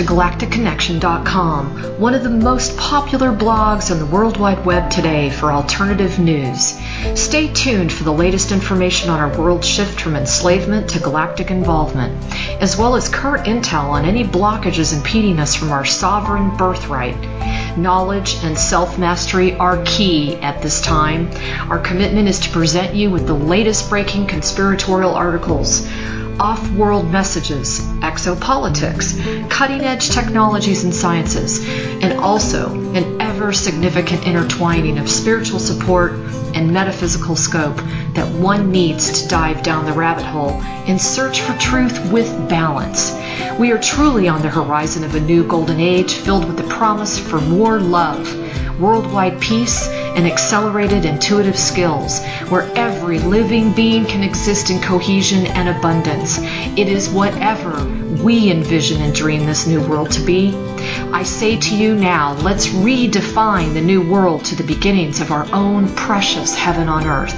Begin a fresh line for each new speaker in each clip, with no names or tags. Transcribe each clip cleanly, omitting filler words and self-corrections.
to galacticconnection.com, one of the most popular blogs on the World Wide Web today for alternative news. Stay tuned for the latest information on our world shift from enslavement to galactic involvement, as well as current intel on any blockages impeding us from our sovereign birthright. Knowledge and self-mastery are key at this time. Our commitment is to present you with the latest breaking conspiratorial articles, off-world messages, exopolitics, cutting-edge technologies and sciences, and also an ever-significant intertwining of spiritual support and metaphysical scope that one needs to dive down the rabbit hole in search for truth with balance. We are truly on the horizon of a new golden age filled with the promise for more love, worldwide peace, and accelerated intuitive skills, where every living being can exist in cohesion and abundance. It is whatever we envision and dream this new world to be. I say to you now, let's redefine the new world to the beginnings of our own precious heaven on earth.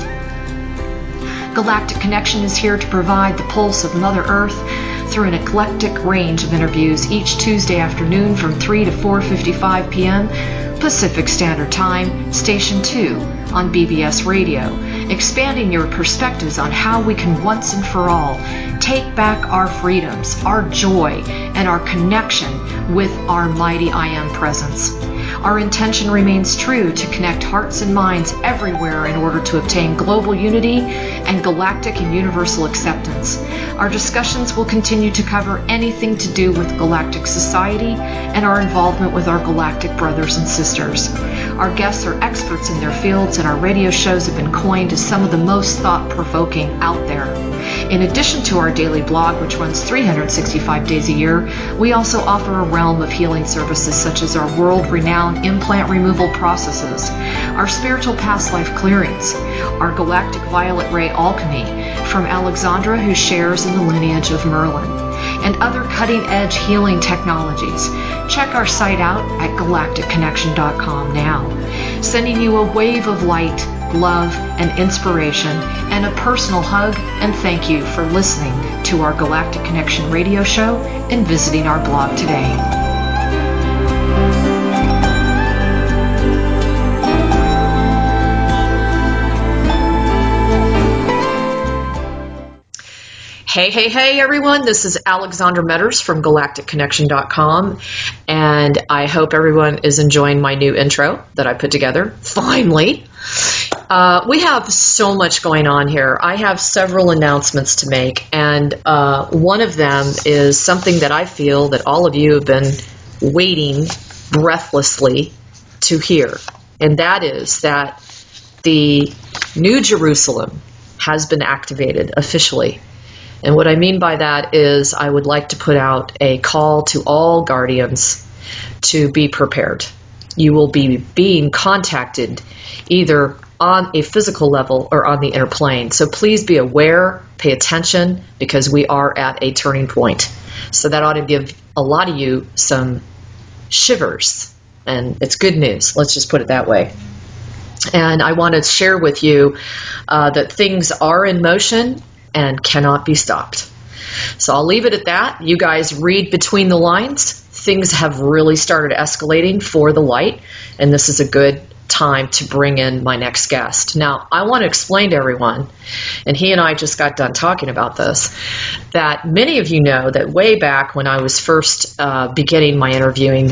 Galactic Connection is here to provide the pulse of Mother Earth through an eclectic range of interviews each Tuesday afternoon from 3 to 4:55 p.m. Pacific Standard Time, Station 2 on BBS Radio, expanding your perspectives on how we can once and for all take back our freedoms, our joy, and our connection with our mighty I Am presence. Our intention remains true to connect hearts and minds everywhere in order to obtain global unity and galactic and universal acceptance. Our discussions will continue to cover anything to do with galactic society and our involvement with our galactic brothers and sisters. Our guests are experts in their fields, and our radio shows have been coined as some of the most thought-provoking out there. In addition to our daily blog, which runs 365 days a year, we also offer a realm of healing services such as our world-renowned implant removal processes, our spiritual past life clearings, our galactic violet ray alchemy from Alexandra, who shares in the lineage of Merlin, and other cutting-edge healing technologies. Check our site out at galacticconnection.com now, sending you a wave of light, love, and inspiration, and a personal hug and thank you for listening to our Galactic Connection radio show and visiting our blog today. Hey, everyone. This is Alexandra Metters from galacticconnection.com, and I hope everyone is enjoying my new intro that I put together, finally. We have so much going on here. I have several announcements to make, and one of them is something that I feel that all of you have been waiting breathlessly to hear, and that is that the New Jerusalem has been activated officially. And what I mean by that is I would like to put out a call to all guardians to be prepared. You will be being contacted either on a physical level or on the inner plane. So please be aware, pay attention, because we are at a turning point. So that ought to give a lot of you some shivers. And it's good news. Let's just put it that way. And I want to share with you that things are in motion and cannot be stopped. So I'll leave it at that. You guys read between the lines. Things have really started escalating for the light, and this is a good time to bring in my next guest. Now, I want to explain to everyone, and he and I just got done talking about this, that many of you know that way back when I was first beginning my interviewing,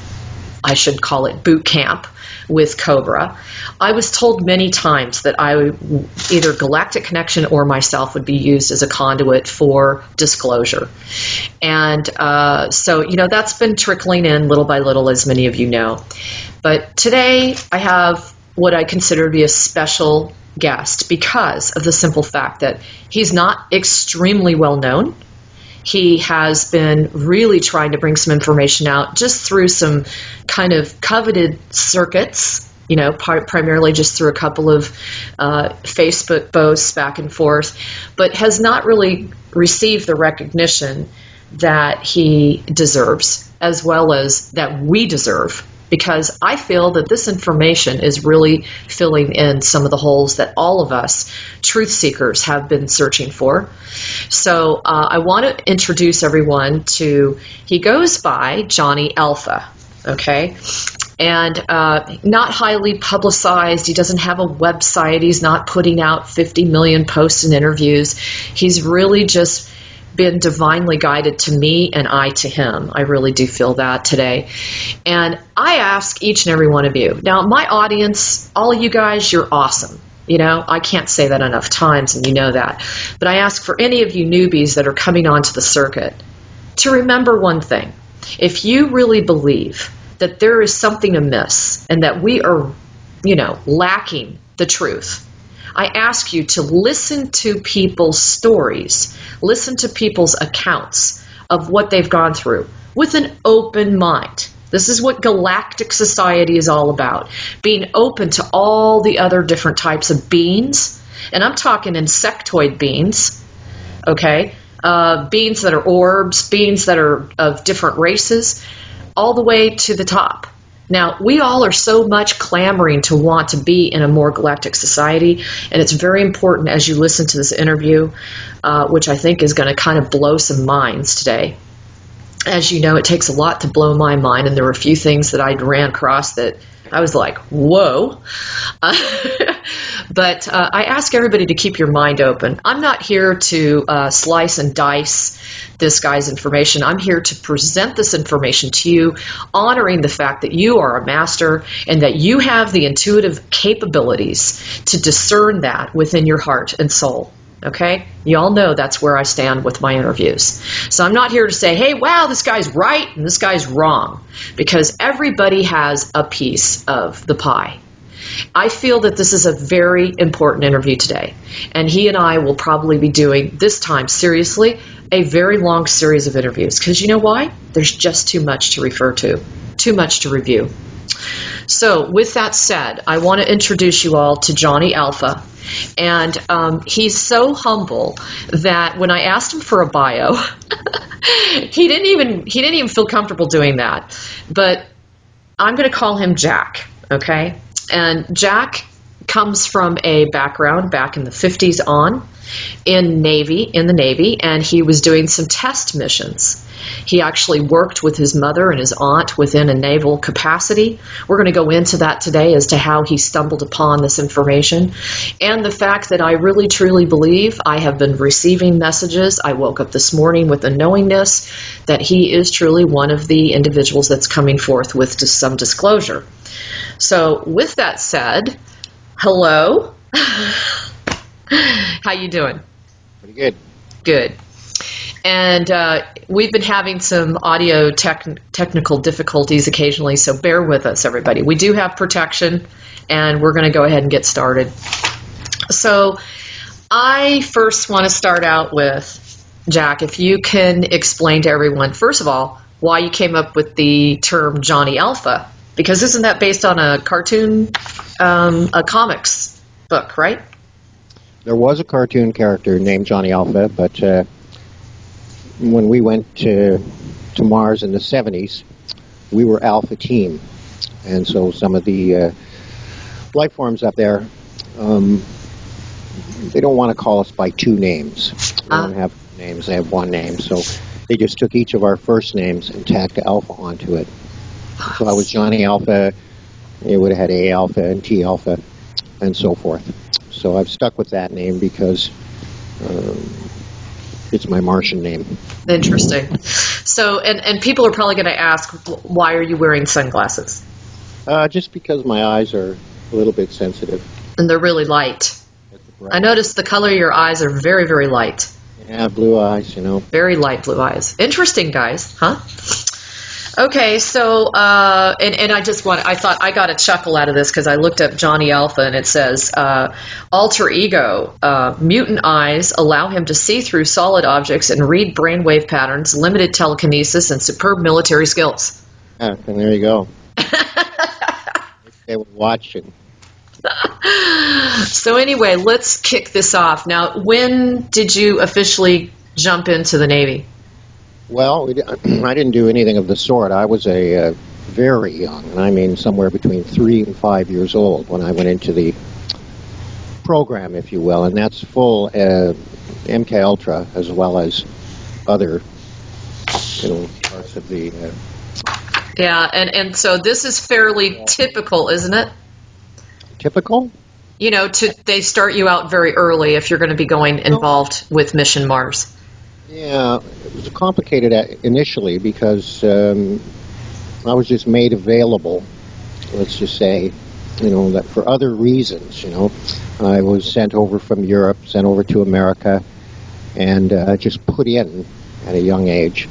I should call it boot camp, with Cobra, I was told many times that either Galactic Connection or myself would be used as a conduit for disclosure. And so, that's been trickling in little by little, as many of you know. But today I have what I consider to be a special guest because of the simple fact that he's not extremely well known. He has been really trying to bring some information out just through some kind of coveted circuits, primarily just through a couple of Facebook posts back and forth, but has not really received the recognition that he deserves, as well as that we deserve, because I feel that this information is really filling in some of the holes that all of us truth seekers have been searching for. So I want to introduce everyone to, he goes by Johnny Alpha, okay? And not highly publicized. He doesn't have a website. He's not putting out 50 million posts and interviews. He's really just been divinely guided to me and I to him. I really do feel that today. And I ask each and every one of you. Now, my audience, all of you guys, you're awesome. You know, I can't say that enough times, and you know that. But I ask for any of you newbies that are coming onto the circuit to remember one thing. If you really believe that there is something amiss and that we are, lacking the truth, I ask you to listen to people's stories, listen to people's accounts of what they've gone through with an open mind. This is what Galactic Society is all about, being open to all the other different types of beings. And I'm talking insectoid beings, okay? Beings that are orbs, beings that are of different races, all the way to the top. Now, we all are so much clamoring to want to be in a more galactic society, and it's very important as you listen to this interview, which I think is going to kind of blow some minds today. As you know, it takes a lot to blow my mind, and there were a few things that I ran across that I was like, whoa. But I ask everybody to keep your mind open. I'm not here to slice and dice this guy's information. I'm here to present this information to you, honoring the fact that you are a master and that you have the intuitive capabilities to discern that within your heart and soul. Okay? You all know that's where I stand with my interviews. So I'm not here to say, hey, wow, this guy's right and this guy's wrong, because everybody has a piece of the pie. I feel that this is a very important interview today, and he and I will probably be doing, this time seriously, a very long series of interviews, because you know why? There's just too much to refer to, too much to review. So with that said, I want to introduce you all to Johnny Alpha, and he's so humble that when I asked him for a bio, he didn't even feel comfortable doing that. But I'm going to call him Jack, okay? And Jack comes from a background back in the 50s on in the Navy, and he was doing some test missions. He actually worked with his mother and his aunt within a naval capacity. We're going to go into that today as to how he stumbled upon this information, and the fact that I really truly believe I have been receiving messages. I woke up this morning with a knowingness that he is truly one of the individuals that's coming forth with just some disclosure. So with that said, hello. How you doing?
Pretty good.
Good. And we've been having some audio technical difficulties occasionally, so bear with us, everybody. We do have protection, and we're going to go ahead and get started. So I first want to start out with, Jack, if you can explain to everyone, first of all, why you came up with the term Johnny Alpha, because isn't that based on a cartoon, a comics book, right?
There was a cartoon character named Johnny Alpha, but when we went to Mars in the 70s, we were Alpha Team. And so some of the life forms up there, they don't want to call us by two names. They don't have names, they have one name. So they just took each of our first names and tacked Alpha onto it. So I was Johnny Alpha, it would have had A Alpha and T Alpha, and so forth. So I've stuck with that name because it's my Martian name.
Interesting. So, and people are probably going to ask, why are you wearing sunglasses?
Just because my eyes are a little bit sensitive.
And they're really light. I noticed the color of your eyes are very, very light.
Yeah, blue eyes,
Very light blue eyes. Interesting, guys, huh? Okay, so, and I thought I got a chuckle out of this because I looked up Johnny Alpha, and it says, alter ego, mutant eyes allow him to see through solid objects and read brainwave patterns, limited telekinesis, and superb military skills.
Yeah, and there you go. They were watching.
So anyway, let's kick this off. Now, when did you officially jump into the Navy?
Well, I didn't do anything of the sort. I was a very young, and I mean somewhere between 3 and 5 years old when I went into the program, if you will, and that's full MK Ultra as well as other, parts of the.
Yeah, and so this is fairly typical, isn't it?
Typical?
They start you out very early if you're going to be going involved with Mission Mars.
Yeah, it was complicated initially because I was just made available, let's just say, that for other reasons, I was sent over from Europe, sent over to America, and just put in at a young age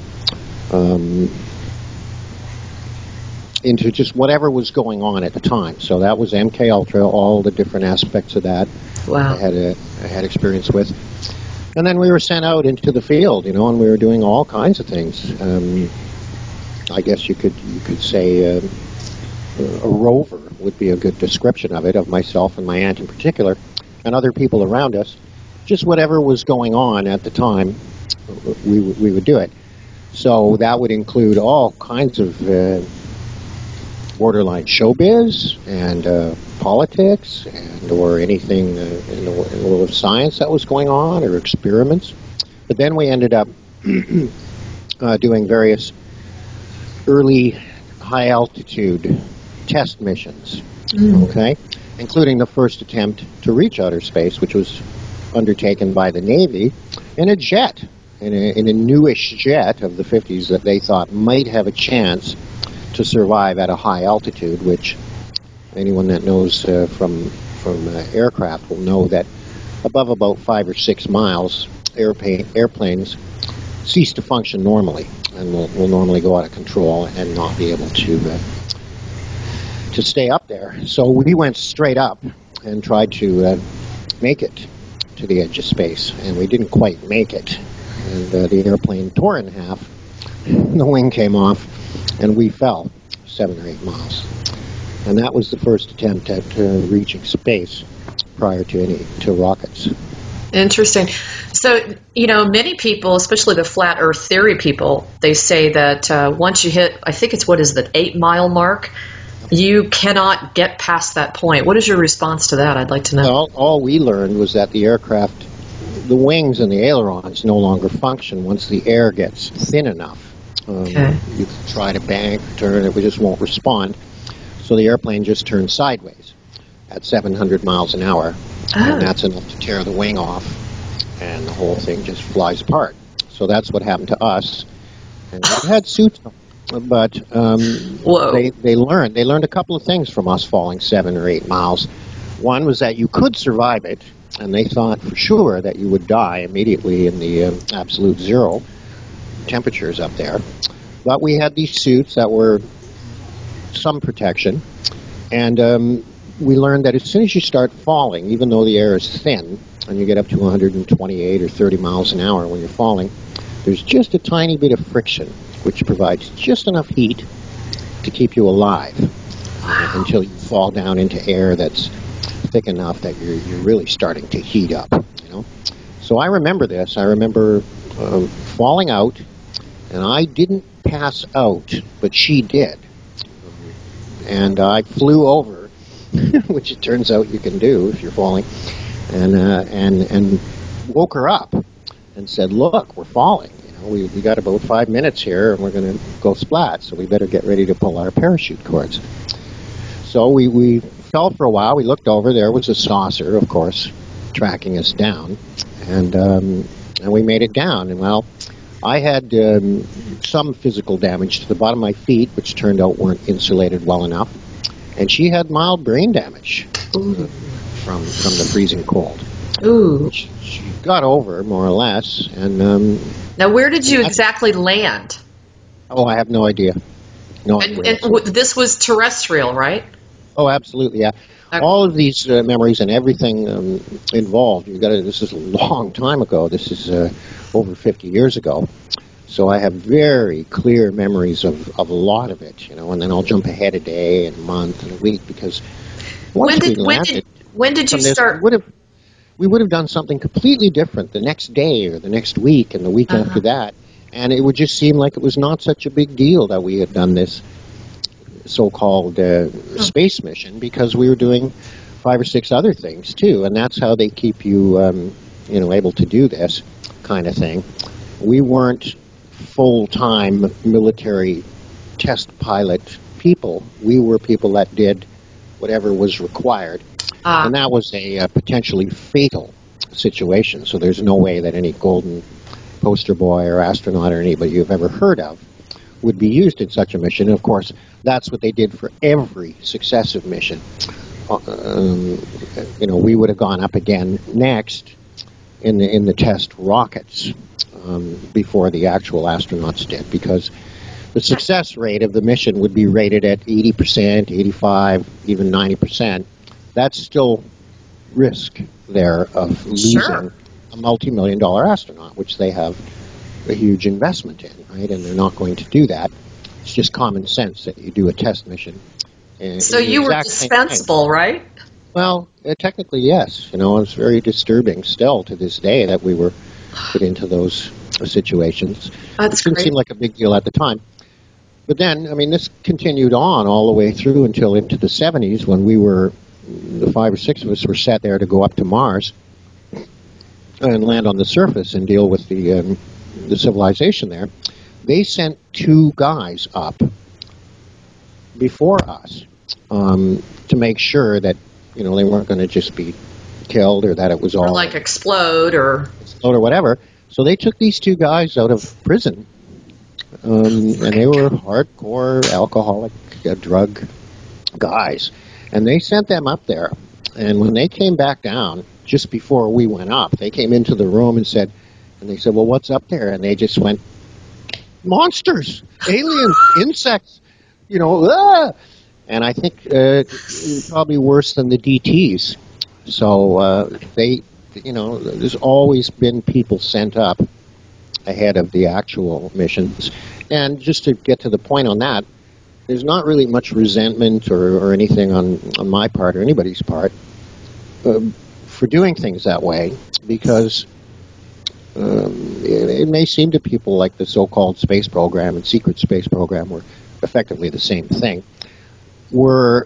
into just whatever was going on at the time. So that was MK Ultra, all the different aspects of that.
Wow.
I had experience with. And then we were sent out into the field, and we were doing all kinds of things. I guess you could say a rover would be a good description of it, of myself and my aunt in particular, and other people around us. Just whatever was going on at the time, we would do it. So that would include all kinds of borderline showbiz and politics or anything in the world of science that was going on, or experiments. But then we ended up doing various early high-altitude test missions, okay, including the first attempt to reach outer space, which was undertaken by the Navy in a jet, in a newish jet of the 50s that they thought might have a chance to survive at a high altitude, which anyone that knows from aircraft will know that above about 5 or 6 miles, airplanes cease to function normally and will normally go out of control and not be able to stay up there. So we went straight up and tried to make it to the edge of space, and we didn't quite make it. And the airplane tore in half, the wing came off, and we fell 7 or 8 miles. And that was the first attempt at reaching space prior to rockets.
Interesting. So, many people, especially the flat earth theory people, they say that once you hit, I think it's, what is the 8-mile mark, you cannot get past that point. What is your response to that? I'd like to know.
Well, all we learned was that the aircraft, the wings and the ailerons no longer function once the air gets thin enough.
Okay.
You can try to bank, turn, it just won't respond. So the airplane just turns sideways at 700 miles an hour. And that's enough to tear the wing off, and the whole thing just flies apart. So that's what happened to us. And we had suits, but they learned a couple of things from us falling 7 or 8 miles. One was that you could survive it, and they thought for sure that you would die immediately in the absolute zero temperatures up there. But we had these suits that were some protection, and we learned that as soon as you start falling, even though the air is thin, and you get up to 128 or 30 miles an hour when you're falling, there's just a tiny bit of friction, which provides just enough heat to keep you alive until you fall down into air that's thick enough that you're really starting to heat up. So I remember this. I remember falling out, and I didn't pass out, but she did. And I flew over, which it turns out you can do if you're falling, and woke her up and said, "Look, we're falling. We got about 5 minutes here, and we're going to go splat. So we better get ready to pull our parachute cords." So we fell for a while. We looked over. There was a saucer, of course, tracking us down, and we made it down. And well, I had some physical damage to the bottom of my feet, which turned out weren't insulated well enough. And she had mild brain damage from the freezing cold.
Ooh.
She got over, more or less. And
now, where did you exactly land?
Oh, I have no idea. No idea.
And this was terrestrial, right?
Oh, absolutely, yeah. All of these memories and everything involved. This is a long time ago. This is over 50 years ago. So I have very clear memories of a lot of it, and then I'll jump ahead a day and a month and a week, because once we landed,
when did you start?
We would have done something completely different the next day or the next week and the week after that, and it would just seem like it was not such a big deal that we had done this so-called space mission, because we were doing 5 or 6 other things too, and that's how they keep you, able to do this kind of thing. We weren't full-time military test pilot people. We were people that did whatever was required, and that was a potentially fatal situation. So there's no way that any golden poster boy or astronaut or anybody you've ever heard of would be used in such a mission. And of course, that's what they did for every successive mission. We would have gone up again next in the test rockets before the actual astronauts did, because the success rate of the mission would be rated at 80%, 85, even 90%. That's still risk there of losing a multi-million-dollar astronaut, which they have a huge investment in, right? And they're not going to do that. It's just common sense that you do a test mission.
So you were dispensable, right?
Well, technically, yes. It's very disturbing still to this day that we were put into those situations. It didn't seem like a big deal at the time. But then, this continued on all the way through until into the 70s, when the 5 or 6 of us were set there to go up to Mars and land on the surface and deal with the civilization there. They sent 2 guys up before us to make sure that they weren't going to just be killed, or that it was all...
Or like explode or
whatever. So they took these 2 guys out of prison, and they were hardcore alcoholic drug guys. And they sent them up there. And when they came back down, just before we went up, they came into the room and they said, well, what's up there? And they just went, monsters, aliens, insects, And I think probably worse than the DTs. So there's always been people sent up ahead of the actual missions. And just to get to the point on that, there's not really much resentment or anything on my part or anybody's part for doing things that way, because it may seem to people like the so-called space program and secret space program were effectively the same thing. We're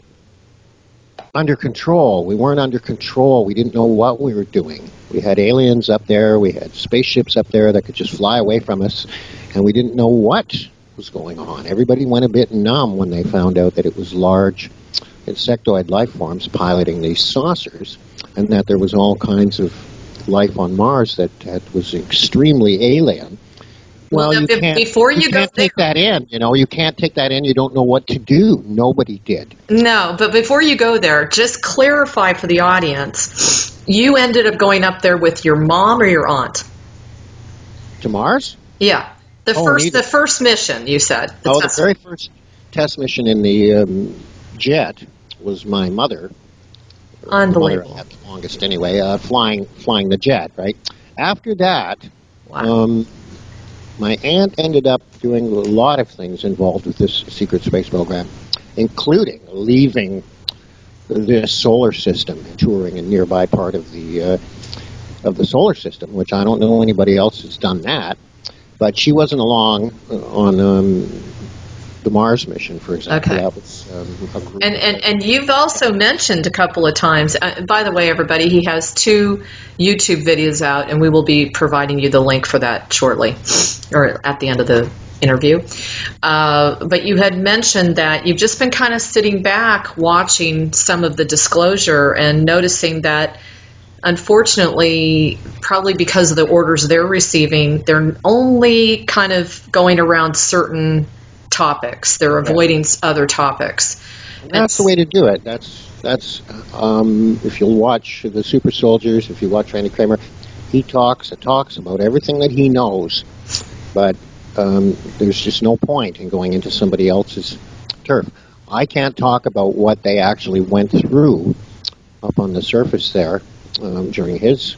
under control. We weren't under control. We didn't know what we were doing. We had aliens up there. We had spaceships up there that could just fly away from us, and we didn't know what was going on. Everybody went a bit numb when they found out that it was large insectoid life forms piloting these saucers, and that there was all kinds of life on Mars that was extremely alien. Well, you can't take that in. You can't take that in. You don't know what to do. Nobody did.
No, but before you go there, just clarify for the audience. You ended up going up there with your mom or your aunt?
To Mars?
Yeah. The first mission, you said.
The very first test mission in the jet was my mother.
Unbelievable.
The mother I had the longest anyway, flying the jet, right? After that,
wow.
My aunt ended up doing a lot of things involved with this secret space program, including leaving this solar system and touring a nearby part of the solar system, which I don't know anybody else has done that. But she wasn't along on the Mars mission, for example.
Okay.
That was a group.
And you've also mentioned a couple of times, by the way, everybody, he has 2 YouTube videos out, and we will be providing you the link for that shortly, or at the end of the interview. But you had mentioned that you've just been kind of sitting back watching some of the disclosure and noticing that, unfortunately, probably because of the orders they're receiving, they're only kind of going around certain topics. They're avoiding other topics.
And that's the way to do it. That's if you'll watch the Super Soldiers, if you watch Randy Kramer, he talks about everything that he knows, but there's just no point in going into somebody else's turf. I can't talk about what they actually went through up on the surface there during his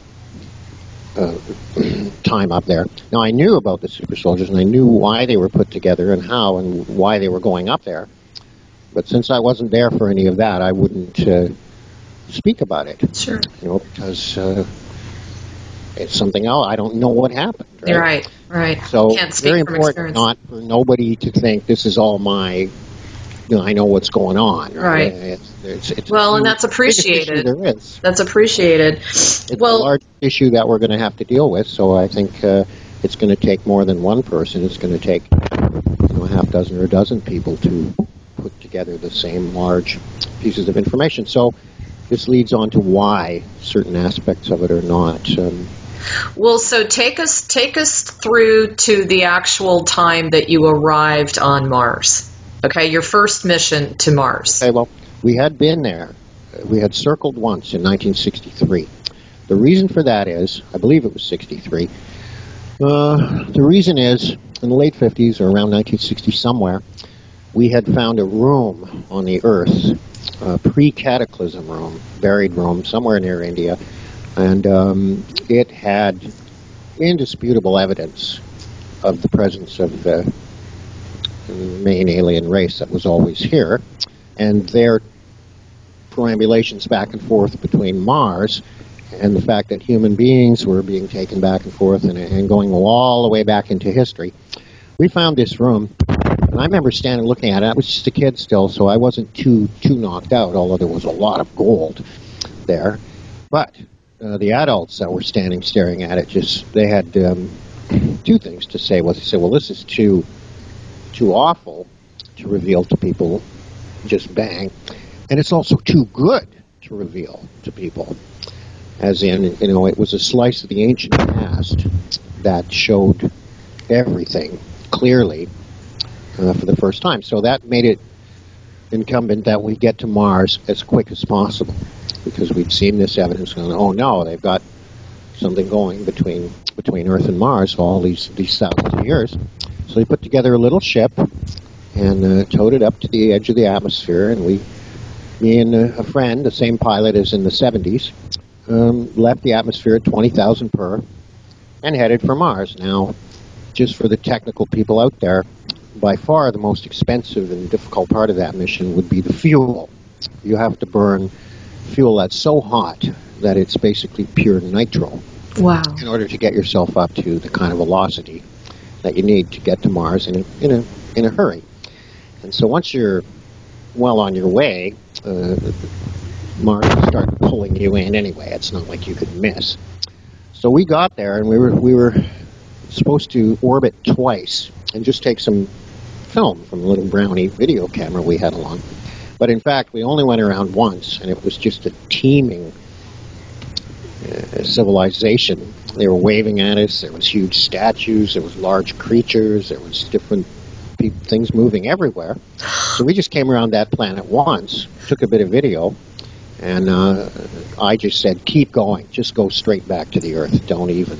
time up there. Now, I knew about the Super Soldiers, and I knew why they were put together and how and why they were going up there. But since I wasn't there for any of that, I wouldn't speak about it.
Sure.
Because it's something else. I don't know what happened.
Right.
So
can't
it's very important not for nobody to think this is all my I know what's going on.
Right.
It's
well, and
the
that's appreciated.
biggest issue there is.
That's appreciated.
It's a large issue that we're going to have to deal with. So I think it's going to take more than one person. It's going to take a half dozen or a dozen people to put together the same large pieces of information. So this leads on to why certain aspects of it are not.
Well, so take us through to the actual time that you arrived on Mars. Okay, your first mission to Mars.
Okay, well, we had been there. We had circled once in 1963. The reason for that is, I believe it was 63. The reason is, in the late 50s or around 1960 somewhere, we had found a room on the Earth, a pre-cataclysm room, buried room, somewhere near India, and it had indisputable evidence of the presence of the main alien race that was always here, and their perambulations back and forth between Mars and the fact that human beings were being taken back and forth and going all the way back into history. We found this room, and I remember standing looking at it. I was just a kid still, so I wasn't too knocked out, although there was a lot of gold there. But the adults that were standing staring at it, they had two things to say. They said, well, this is too awful to reveal to people, just bang. And it's also too good to reveal to people. As in, it was a slice of the ancient past that showed everything clearly for the first time. So that made it incumbent that we get to Mars as quick as possible, because we'd seen this evidence going, oh no, they've got something going between Earth and Mars for all these thousands of years. So they put together a little ship and towed it up to the edge of the atmosphere, and me and a friend, the same pilot as in the 70s, left the atmosphere at 20,000 per and headed for Mars. Now, just for the technical people out there, by far the most expensive and difficult part of that mission would be the fuel. You have to burn fuel that's so hot that it's basically pure nitro.
Wow.
In order to get yourself up to the kind of velocity that you need to get to Mars in a hurry. And so once you're well on your way, Mars will start pulling you in anyway. It's not like you could miss. So we got there, and we were supposed to orbit twice and just take some film from a little Brownie video camera we had along. But in fact, we only went around once, and it was just a teeming civilization. They were waving at us. There was huge statues. There was large creatures. There was different things moving everywhere. So we just came around that planet once, took a bit of video, and I just said, keep going. Just go straight back to the Earth. Don't even.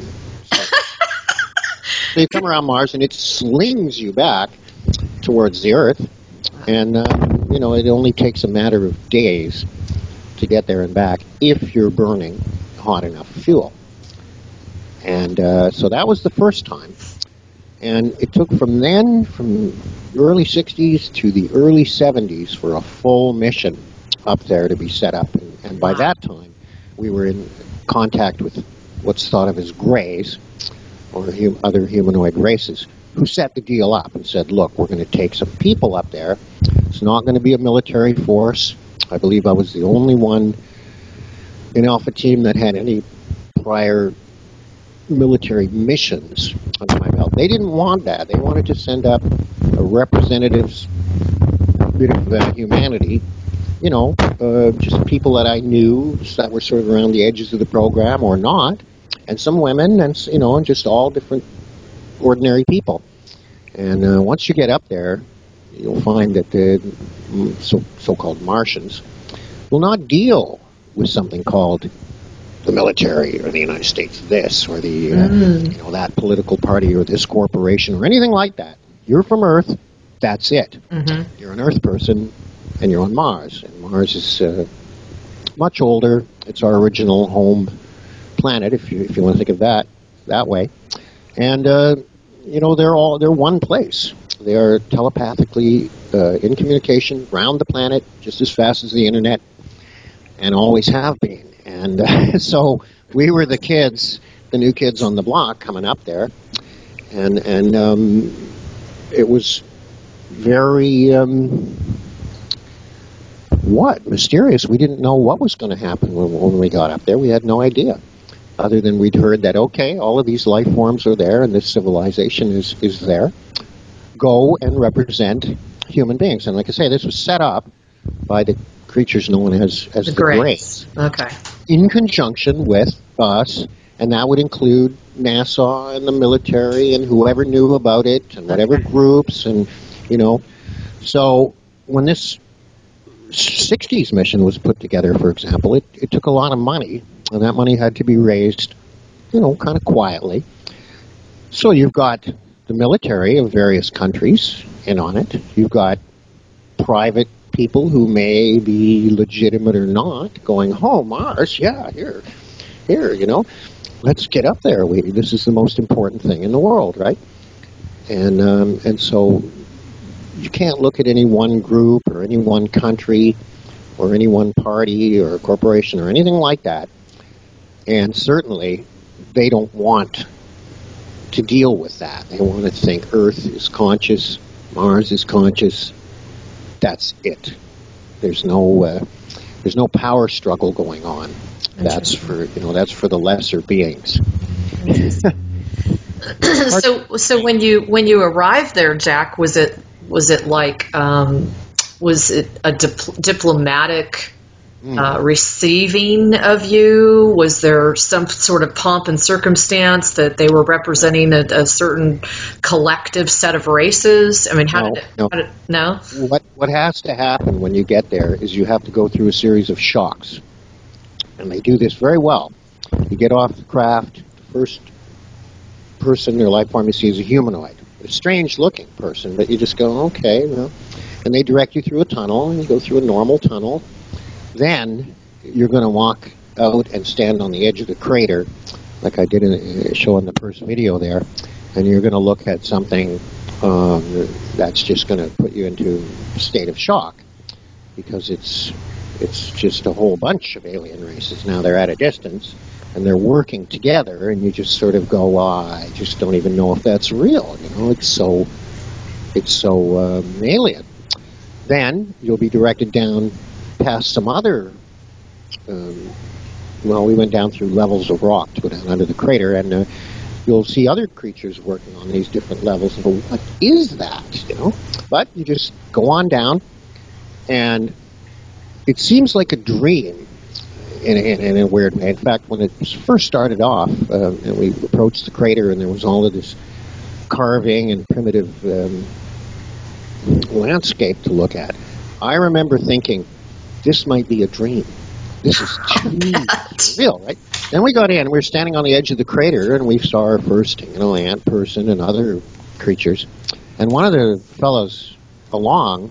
So you come around Mars, and it slings you back towards the Earth. And, it only takes a matter of days to get there and back if you're burning hot enough fuel. And so that was the first time. And it took from the early 60s to the early 70s for a full mission up there to be set up. And by that time, we were in contact with what's thought of as Greys, or other humanoid races, who set the deal up and said, look, we're going to take some people up there. It's not going to be a military force. I believe I was the only one in Alpha Team that had any prior military missions under my belt. They didn't want that. They wanted to send up a representative's bit of humanity, just people that I knew that were sort of around the edges of the program or not, and some women, and just all different ordinary people. And once you get up there, you'll find that the so-called Martians will not deal with something called the military or the United States this or the that political party or this corporation or anything like that. You're from Earth. That's it. Mm-hmm. You're an Earth person, and you're on Mars. And Mars is much older. It's our original home planet, if you want to think of that way. And they're one place. They are telepathically in communication around the planet just as fast as the internet, and always have been. And so we were the new kids on the block coming up there, and it was very what? Mysterious. We didn't know what was going to happen when we got up there. We had no idea, other than we'd heard that, okay, all of these life forms are there and this civilization is there. Go and represent human beings. And like I say, this was set up by the creatures known as the Greys.
Okay.
In conjunction with us, and that would include NASA and the military and whoever knew about it and whatever groups and, So when this 60s mission was put together, for example, it took a lot of money, and that money had to be raised, kind of quietly. So you've got the military of various countries in on it. You've got private people who may be legitimate or not going, Mars, yeah, here, let's get up there. This is the most important thing in the world, right? And so you can't look at any one group or any one country or any one party or corporation or anything like that. And certainly they don't want to deal with that. They want to think Earth is conscious, Mars is conscious. That's it. There's no power struggle going on. That's for the lesser beings.
So when you arrived there, Jack, was it like was it a diplomatic receiving of you? Was there some sort of pomp and circumstance that they were representing a certain collective set of races? I mean, no?
What has to happen when you get there is you have to go through a series of shocks. And they do this very well. You get off the craft, the first person or life form you see is a humanoid. A strange-looking person, but you just go, okay, well. And they direct you through a tunnel, and you go through a normal tunnel. Then you're going to walk out and stand on the edge of the crater, like I did showing the first video there, and you're going to look at something that's just going to put you into a state of shock, because it's just a whole bunch of alien races. Now they're at a distance, and they're working together, and you just sort of go, I just don't even know if that's real. It's so alien. Then you'll be directed down past some other, we went down through levels of rock to go down under the crater, and you'll see other creatures working on these different levels. And go, what is that? But you just go on down, and it seems like a dream in a weird way. In fact, when it first started off, and we approached the crater, and there was all of this carving and primitive landscape to look at, I remember thinking, this might be a dream. This is too real, right? Then we got in. We were standing on the edge of the crater, and we saw our first, ant person and other creatures. And one of the fellows along,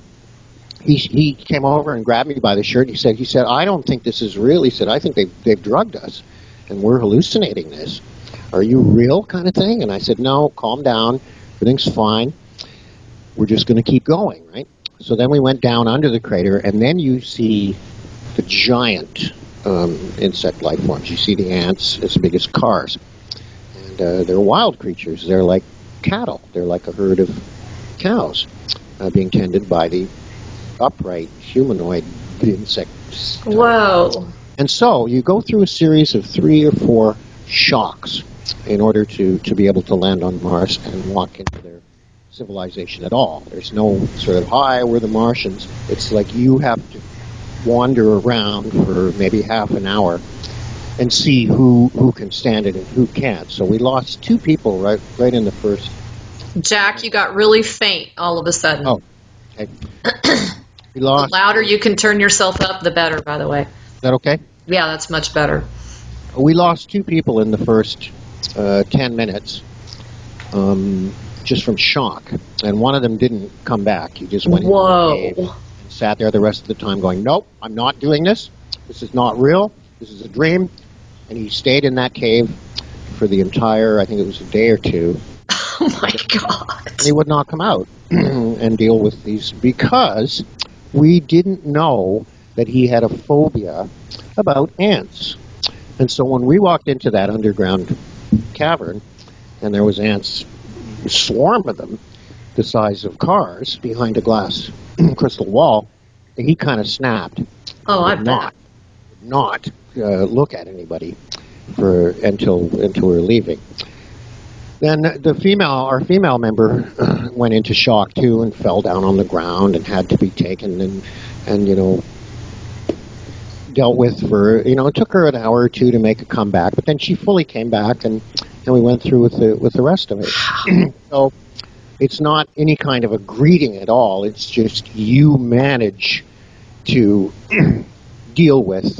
he came over and grabbed me by the shirt. He said, I don't think this is real. He said, I think they've drugged us, and we're hallucinating this. Are you real, kind of thing? And I said, no, calm down. Everything's fine. We're just going to keep going, right? So then we went down under the crater, and then you see the giant insect life forms. You see the ants as big as cars. And they're wild creatures. They're like cattle. They're like a herd of cows being tended by the upright humanoid insects.
Whoa.
And so you go through a series of 3 or 4 shocks in order to be able to land on Mars and walk into their civilization at all. There's no sort of, hi, we're the Martians. It's like you have to wander around for maybe half an hour and see who can stand it and who can't. So we lost 2 people right in the first.
Jack, you got really faint all of a sudden.
Oh, okay. We lost.
The louder you can turn yourself up, the better, by the way.
Is that okay?
Yeah, that's much better.
We lost 2 people in the first 10 minutes. Just from shock, and one of them didn't come back. He just went into the cave and sat there the rest of the time going, nope, I'm not doing this. This is not real. This is a dream. And he stayed in that cave for the entire, I think it was a day or 2.
Oh, my God.
And he would not come out and deal with these because we didn't know that he had a phobia about ants. And so when we walked into that underground cavern, and there was ants, a swarm of them, the size of cars, behind a glass crystal wall, he kind of snapped.
Oh, I
Would
bet.
not look at anybody until we were leaving. Then our female member went into shock too and fell down on the ground and had to be taken and dealt with for, it took her an hour or two to make a comeback, but then she fully came back and we went through with the rest of it. So it's not any kind of a greeting at all. It's just you manage to deal with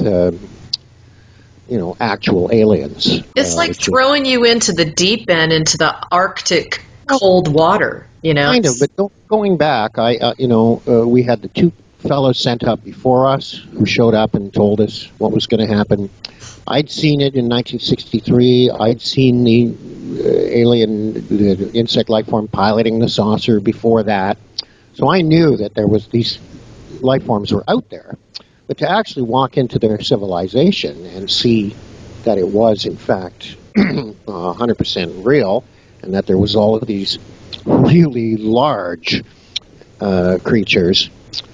actual aliens.
It's like throwing you into the deep end, into the Arctic cold water,
Kind of, but going back, we had the two fellows sent up before us who showed up and told us what was going to happen. I'd seen it in 1963. I'd seen the insect life form piloting the saucer before that. So I knew that these life forms were out there. But to actually walk into their civilization and see that it was, in fact, 100% real, and that there was all of these really large creatures,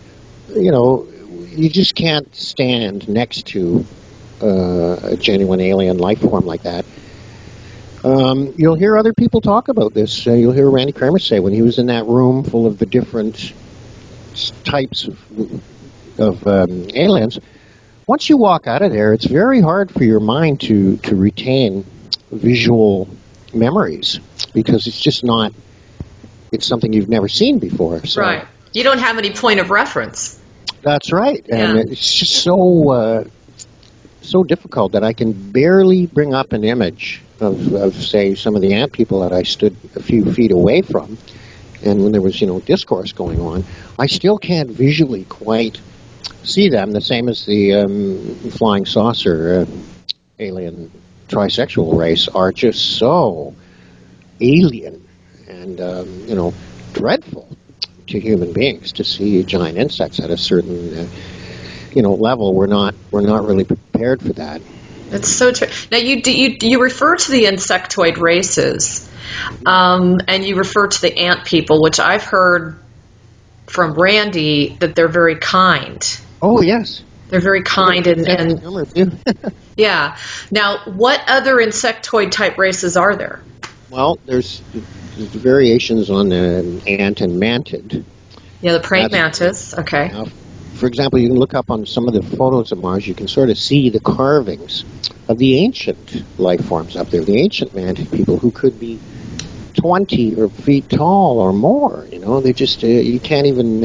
you just can't stand next to a genuine alien life form like that. You'll hear other people talk about this. You'll hear Randy Kramer say when he was in that room full of the different types of aliens, once you walk out of there, it's very hard for your mind to retain visual memories because it's just not, it's something you've never seen before. So.
Right. You don't have any point of reference.
That's right. And it's just so difficult that I can barely bring up an image of, say, some of the ant people that I stood a few feet away from. And when there was, discourse going on, I still can't visually quite see them, the same as the flying saucer alien trisexual race are just so alien and, dreadful to human beings. To see giant insects at a certain, level, we're not really prepared for that.
That's so true. Now, you refer to the insectoid races, and you refer to the ant people, which I've heard from Randy that they're very kind.
Oh, yes.
They're very kind and yeah. Now, what other insectoid type races are there?
Well, there's variations on ant and mantid.
Yeah, the praying mantis. Okay.
Now, for example, you can look up on some of the photos of Mars. You can sort of see the carvings of the ancient life forms up there, the ancient mantid people who could be 20 feet tall or more. They just you can't even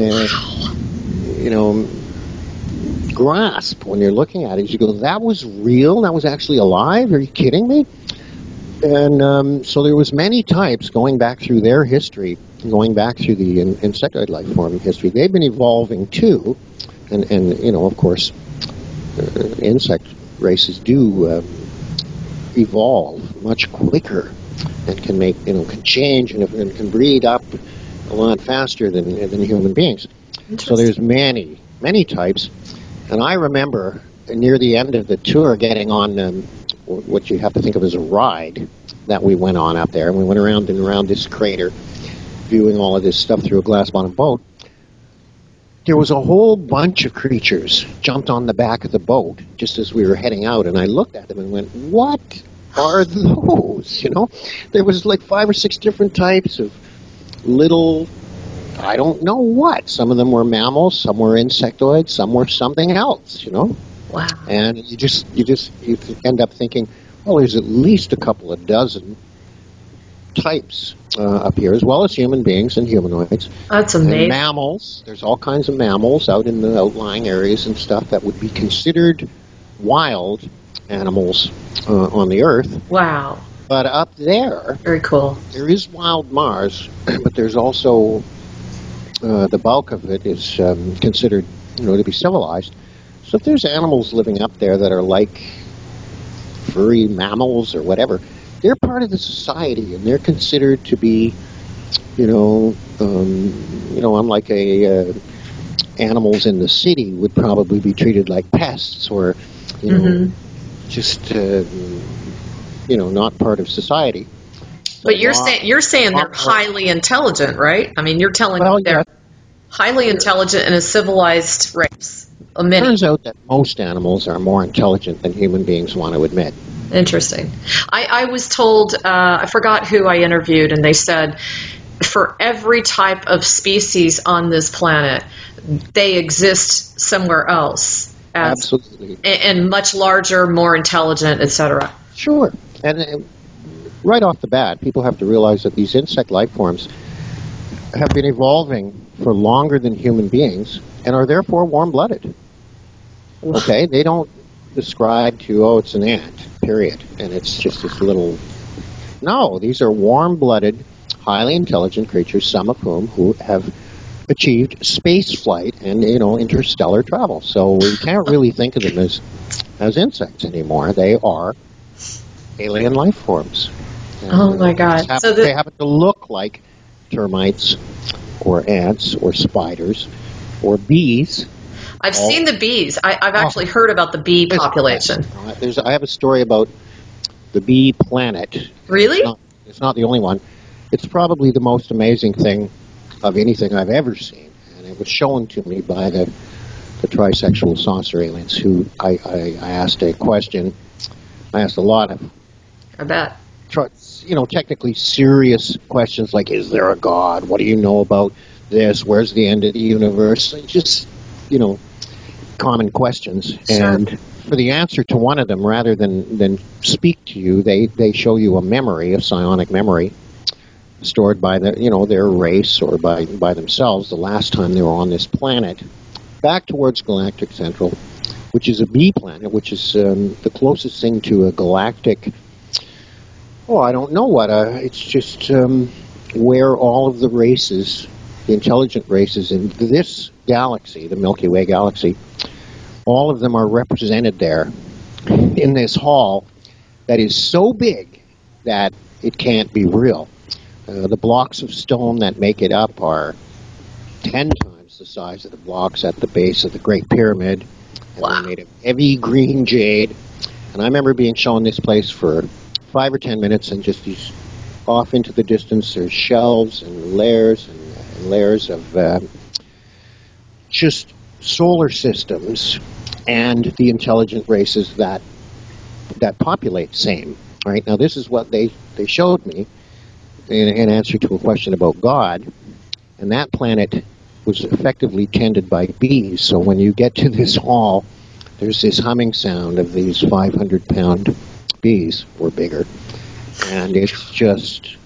grasp when you're looking at it. You go, that was real? That was actually alive? Are you kidding me? And so there was many types going back through their history, going back through the insectoid life form history. They've been evolving too, and of course, insect races do evolve much quicker and can make can change and can breed up a lot faster than human beings. So there's many types. And I remember near the end of the tour getting on what you have to think of as a ride that we went on up there. And we went around and around this crater, viewing all of this stuff through a glass-bottom boat. There was a whole bunch of creatures jumped on the back of the boat just as we were heading out. And I looked at them and went, what are those? There was like 5 or 6 different types of little, I don't know what. Some of them were mammals, some were insectoids, some were something else,
Wow.
And you end up thinking, well, there's at least a couple of dozen types up here, as well as human beings and humanoids.
That's amazing.
And mammals. There's all kinds of mammals out in the outlying areas and stuff that would be considered wild animals on the Earth.
Wow.
But up there,
very cool.
There is wild Mars, but there's also the bulk of it is considered, to be civilized. So if there's animals living up there that are like furry mammals or whatever, they're part of the society and they're considered to be, unlike animals in the city would probably be treated like pests or, just, not part of society.
But you're saying they're highly intelligent, right? I mean, you're telling me they're Highly intelligent and a civilized race.
It turns out that most animals are more intelligent than human beings want to admit.
Interesting. I was told, I forgot who I interviewed, and they said for every type of species on this planet, they exist somewhere else.
Absolutely.
And much larger, more intelligent, etc.
Sure. And right off the bat, people have to realize that these insect life forms have been evolving for longer than human beings and are therefore warm-blooded. Okay? They don't describe to, oh, it's an ant, period. And it's just this little... No, these are warm-blooded, highly intelligent creatures, some of whom who have achieved space flight and, interstellar travel. So we can't really think of them as insects anymore. They are alien life forms. And,
oh my God!
They happen to look like termites or ants or spiders or bees.
I've seen the bees. I've actually heard about the bee population.
I have a story about the bee planet.
Really?
It's not the only one. It's probably the most amazing thing of anything I've ever seen. And it was shown to me by the trisexual saucer aliens who I asked a question. I asked a lot of...
I bet.
Technically serious questions like, is there a God? What do you know about this? Where's the end of the universe? Just, common questions.
Sure.
And for the answer to one of them, rather than speak to you, they show you a memory, a psionic memory, stored by their race or by themselves the last time they were on this planet, back towards Galactic Central, which is a bee planet, which is the closest thing to a galactic... Oh, I don't know what. It's just where all of the races, the intelligent races in this galaxy, the Milky Way galaxy, all of them are represented there in this hall that is so big that it can't be real. The blocks of stone that make it up are 10 times the size of the blocks at the base of the Great Pyramid. And
wow.
They're made of heavy green jade. And I remember being shown this place for 5 or 10 minutes, and just these off into the distance, there's shelves and layers and layers of just solar systems and the intelligent races that populate same. Right now, this is what they showed me in answer to a question about God, and that planet was effectively tended by bees. So when you get to this hall, there's this humming sound of these 500-pound bees or bigger, and it's just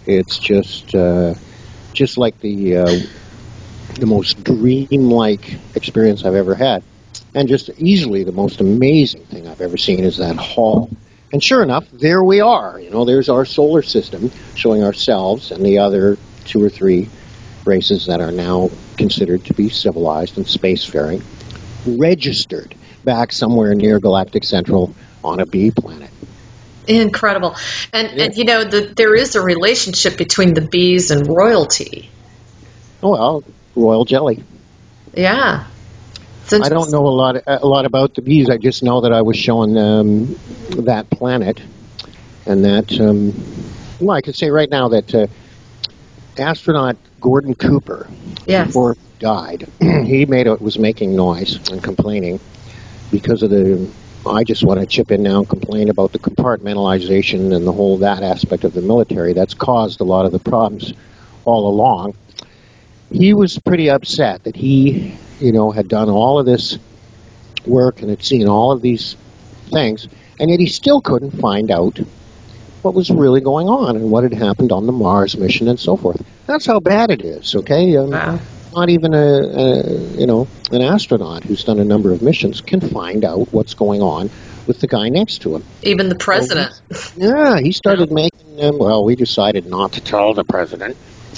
like the most dreamlike experience I've ever had, and just easily the most amazing thing I've ever seen is that hall. And sure enough, there we are. There's our solar system showing ourselves and the other 2 or 3 races that are now considered to be civilized and spacefaring, registered back somewhere near Galactic Central on a bee planet.
Incredible. And there is a relationship between the bees and royalty.
Well, royal jelly.
Yeah.
I don't know a lot about the bees. I just know that I was shown that planet, and that I could say right now that astronaut Gordon Cooper, before he died, he was making noise and complaining because of I just want to chip in now and complain about the compartmentalization and the whole that aspect of the military that's caused a lot of the problems all along. He was pretty upset that he, had done all of this work and had seen all of these things, and yet he still couldn't find out what was really going on and what had happened on the Mars mission and so forth. That's how bad it is, okay?
Wow.
Not even an astronaut who's done a number of missions can find out what's going on with the guy next to him.
Even the president.
He started making them. Well, we decided not to tell the president.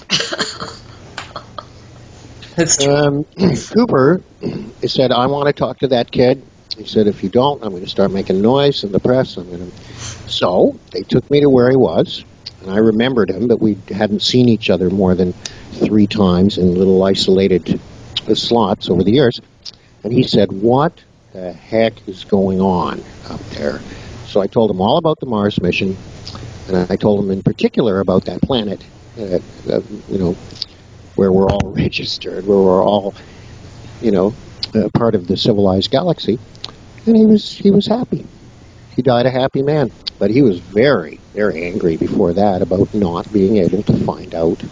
That's true.
Cooper said, I want to talk to that kid. He said, if you don't, I'm going to start making noise in the press. So they took me to where he was, and I remembered him, but we hadn't seen each other more than 3 times in little isolated slots over the years. And he said, what the heck is going on up there? So I told him all about the Mars mission, and I told him in particular about that planet, where we're all registered, where we're all, part of the civilized galaxy. And he was happy. He died a happy man. But he was very, very angry before that about not being able to find out,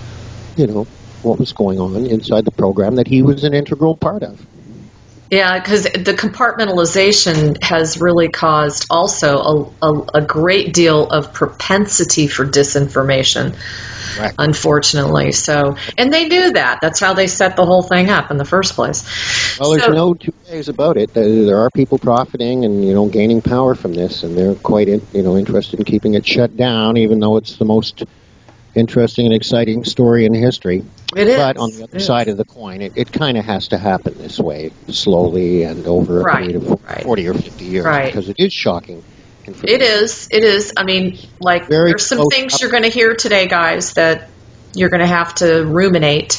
what was going on inside the program that he was an integral part of.
Yeah, because the compartmentalization has really caused also a great deal of propensity for disinformation,
Right.
Unfortunately. So, and they knew that. That's how they set the whole thing up in the first place.
Well, there's no two ways about it. There are people profiting and, gaining power from this, and they're quite, interested in keeping it shut down, even though it's the most interesting and exciting story in history.
It is.
But on the other side of the coin, it kind of has to happen this way, slowly and over a period of 40 or 50 years, because it is shocking.
It is. I mean, there's some things you're going to hear today, guys, that you're going to have to ruminate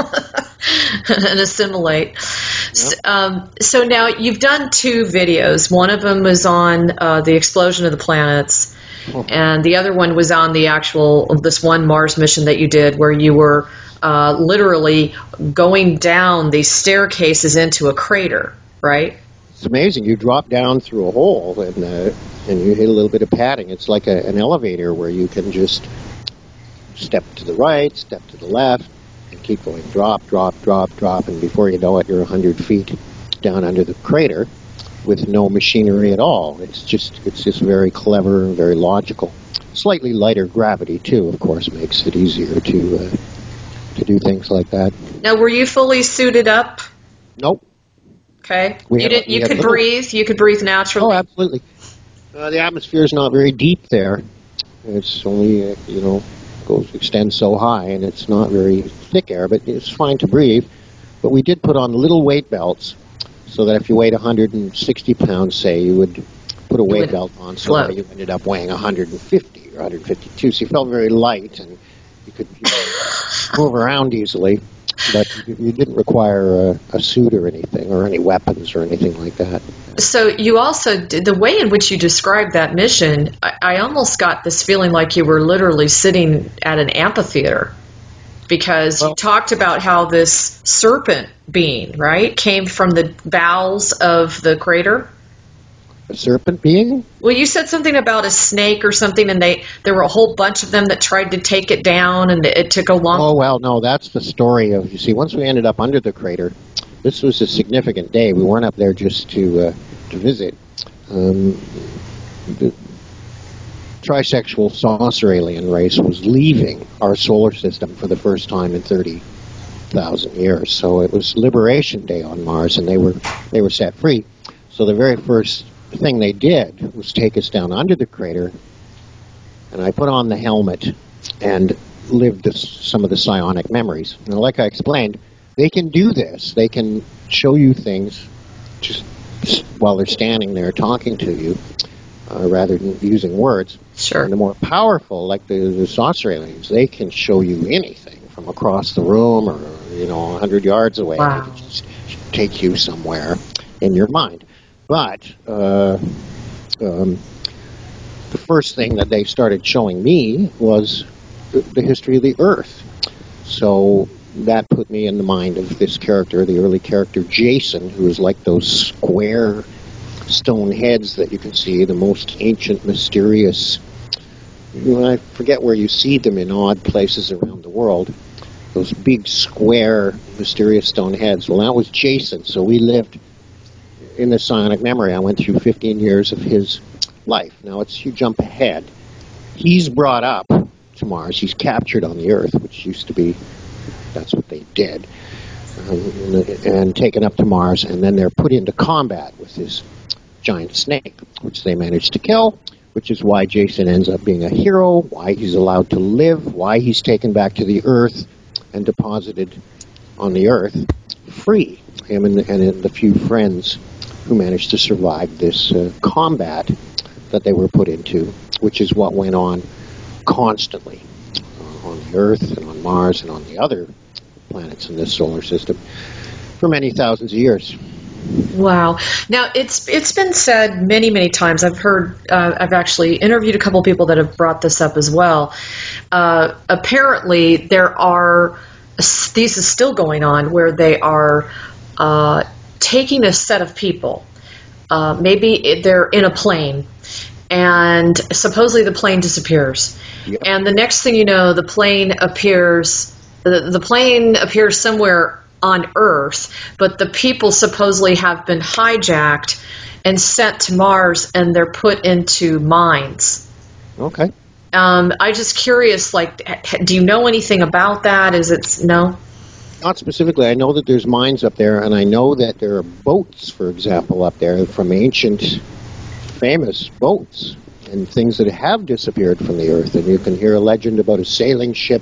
and assimilate. Yep. So now you've done 2 videos. One of them was on the explosion of the planets, and the other one was on this one Mars mission that you did where you were literally going down these staircases into a crater, right?
It's amazing. You drop down through a hole and you hit a little bit of padding. It's like an elevator where you can just step to the right, step to the left, and keep going. Drop, drop, drop, drop, and before you know it, you're 100 feet down under the crater with no machinery at all. It's just very clever and very logical. Slightly lighter gravity, too, of course, makes it easier to do things like that.
Now, were you fully suited up?
Nope.
Okay. You could breathe. You could breathe naturally.
Oh, absolutely. The atmosphere is not very deep there. It's only, extends so high, and it's not very thick air, but it's fine to breathe. But we did put on little weight belts so that if you weighed 160 pounds, say, you would put a weight belt on so that you ended up weighing 150 or 152. So you felt very light, and you could move around easily. But you didn't require a suit or anything, or any weapons or anything like that.
So you also did, the way in which you described that mission, I almost got this feeling like you were literally sitting at an amphitheater, because you talked about how this serpent being, right, came from the bowels of the crater.
A serpent being?
Well, you said something about a snake or something, and there were a whole bunch of them that tried to take it down, and it took a long...
Oh, well, no, that's the story of, you see, once we ended up under the crater, this was a significant day. We weren't up there just to visit. The trisexual saucer alien race was leaving our solar system for the first time in 30,000 years. So it was Liberation Day on Mars, and they were set free. So the very first thing they did was take us down under the crater, and I put on the helmet and lived some of the psionic memories. And like I explained, they can do this. They can show you things just while they're standing there talking to you, rather than using words.
Sure.
And the more powerful, like the saucer aliens, they can show you anything from across the room or 100 yards away.
Wow.
They can just take you somewhere in your mind. But the first thing that they started showing me was the history of the Earth. So that put me in the mind of this character, the early character Jason, who is like those square stone heads that you can see, the most ancient, mysterious. I forget where you see them in odd places around the world. Those big, square, mysterious stone heads. Well, that was Jason. So we lived in the psionic memory. I went through 15 years of his life. Now, you jump ahead. He's brought up to Mars. He's captured on the Earth, which used to be, that's what they did, and taken up to Mars, and then they're put into combat with this giant snake, which they managed to kill, which is why Jason ends up being a hero, why he's allowed to live, why he's taken back to the Earth and deposited on the Earth free, him and the few friends who managed to survive this combat that they were put into, which is what went on constantly on the Earth and on Mars and on the other planets in this solar system for many thousands of years.
Wow. Now, it's been said many, many times. I've actually interviewed a couple people that have brought this up as well. Apparently, there are these is still going on, where they are taking a set of people. Maybe they're in a plane, and supposedly the plane disappears.
Yep.
And the next thing you know, the plane appears somewhere on Earth, but the people supposedly have been hijacked and sent to Mars, and they're put into mines.
Okay.
I'm just curious, like, do you know anything about that? No?
Not specifically. I know that there's mines up there, and I know that there are boats, for example, up there from ancient, famous boats and things that have disappeared from the Earth. And you can hear a legend about a sailing ship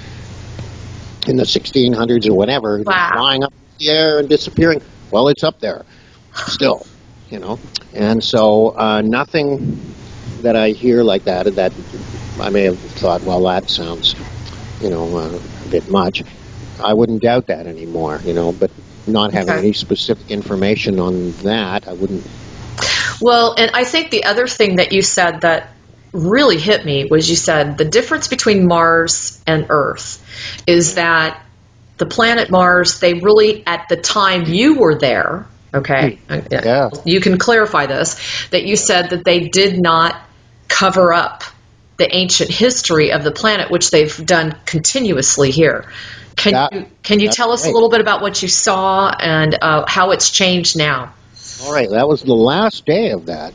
in the 1600s or whatever, flying up in the air and disappearing. Well, it's up there still, And so nothing that I hear like that I may have thought, well, that sounds, a bit much. I wouldn't doubt that anymore, but not having any specific information on that, I wouldn't.
Well, and I think the other thing that you said that really hit me was you said the difference between Mars and Earth is that the planet Mars, they really, at the time you were there, okay,
yeah.
You can clarify this, that you said that they did not cover up the ancient history of the planet, which they've done continuously here. Can you tell us a little bit about what you saw and how it's changed now?
All right, that was the last day of that.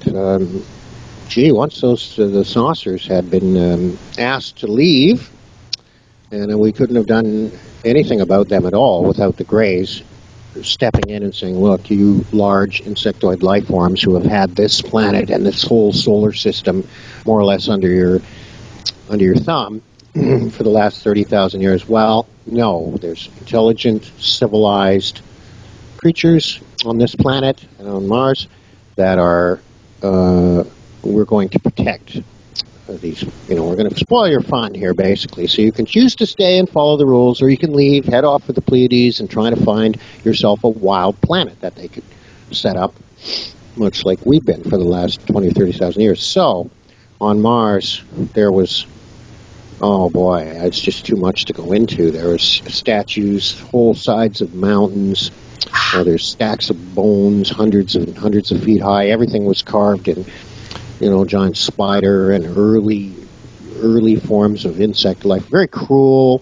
Once the saucers had been asked to leave, and we couldn't have done anything about them at all without the Greys stepping in and saying, look, you large insectoid life forms who have had this planet and this whole solar system more or less under your thumb for the last 30,000 years. Well, no, there's intelligent, civilized creatures on this planet and on Mars that are we're going to protect these. We're going to spoil your fun here, basically. So you can choose to stay and follow the rules, or you can leave, head off with the Pleiades, and try to find yourself a wild planet that they could set up, much like we've been for the last 20 or 30,000 years. So on Mars, there was, oh boy, it's just too much to go into. There was statues, whole sides of mountains. There's stacks of bones, hundreds and hundreds of feet high. Everything was carved in, giant spider and early forms of insect life. Very cruel,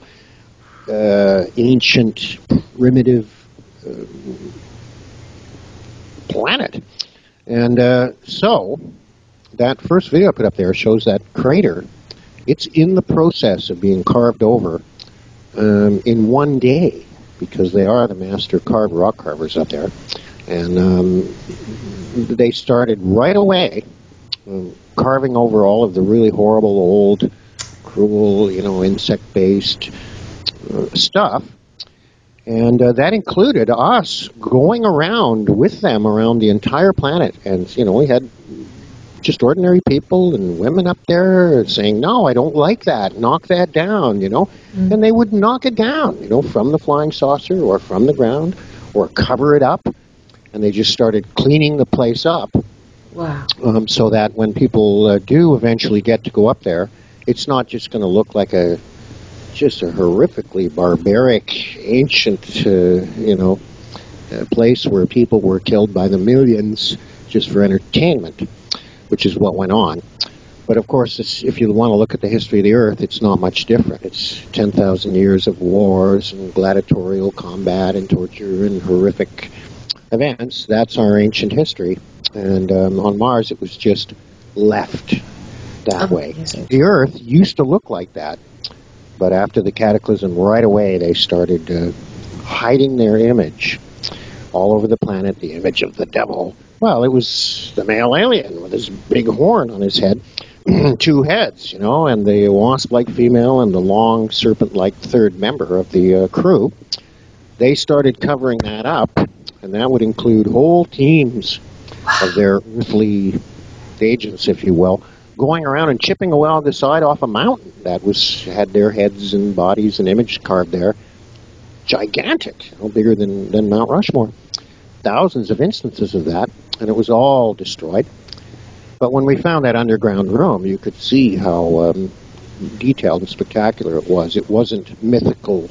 ancient, primitive planet. And so that first video I put up there shows that crater. It's in the process of being carved over in one day, because they are the master rock carvers up there. And they started right away carving over all of the really horrible, old, cruel, insect-based stuff. And that included us going around with them around the entire planet. And, we had just ordinary people and women up there saying, no, I don't like that, knock that down, And they would knock it down, from the flying saucer or from the ground or cover it up. And they just started cleaning the place up.
Wow.
So that when people do eventually get to go up there, it's not just going to look like just a horrifically barbaric, ancient, place where people were killed by the millions just for entertainment, which is what went on. But of course, if you want to look at the history of the Earth, it's not much different. It's 10,000 years of wars and gladiatorial combat and torture and horrific events. That's our ancient history. And on Mars, it was just left that way. The Earth used to look like that, but after the cataclysm, right away, they started hiding their image all over the planet, the image of the devil. Well, it was the male alien with his big horn on his head, 2 heads, and the wasp-like female and the long serpent-like third member of the crew. They started covering that up, and that would include whole teams of their earthly agents, if you will, going around and chipping away on the side off a mountain that had their heads and bodies and image carved there. Gigantic, bigger than Mount Rushmore. Thousands of instances of that, and it was all destroyed. But when we found that underground room, you could see how detailed and spectacular it was. It wasn't mythical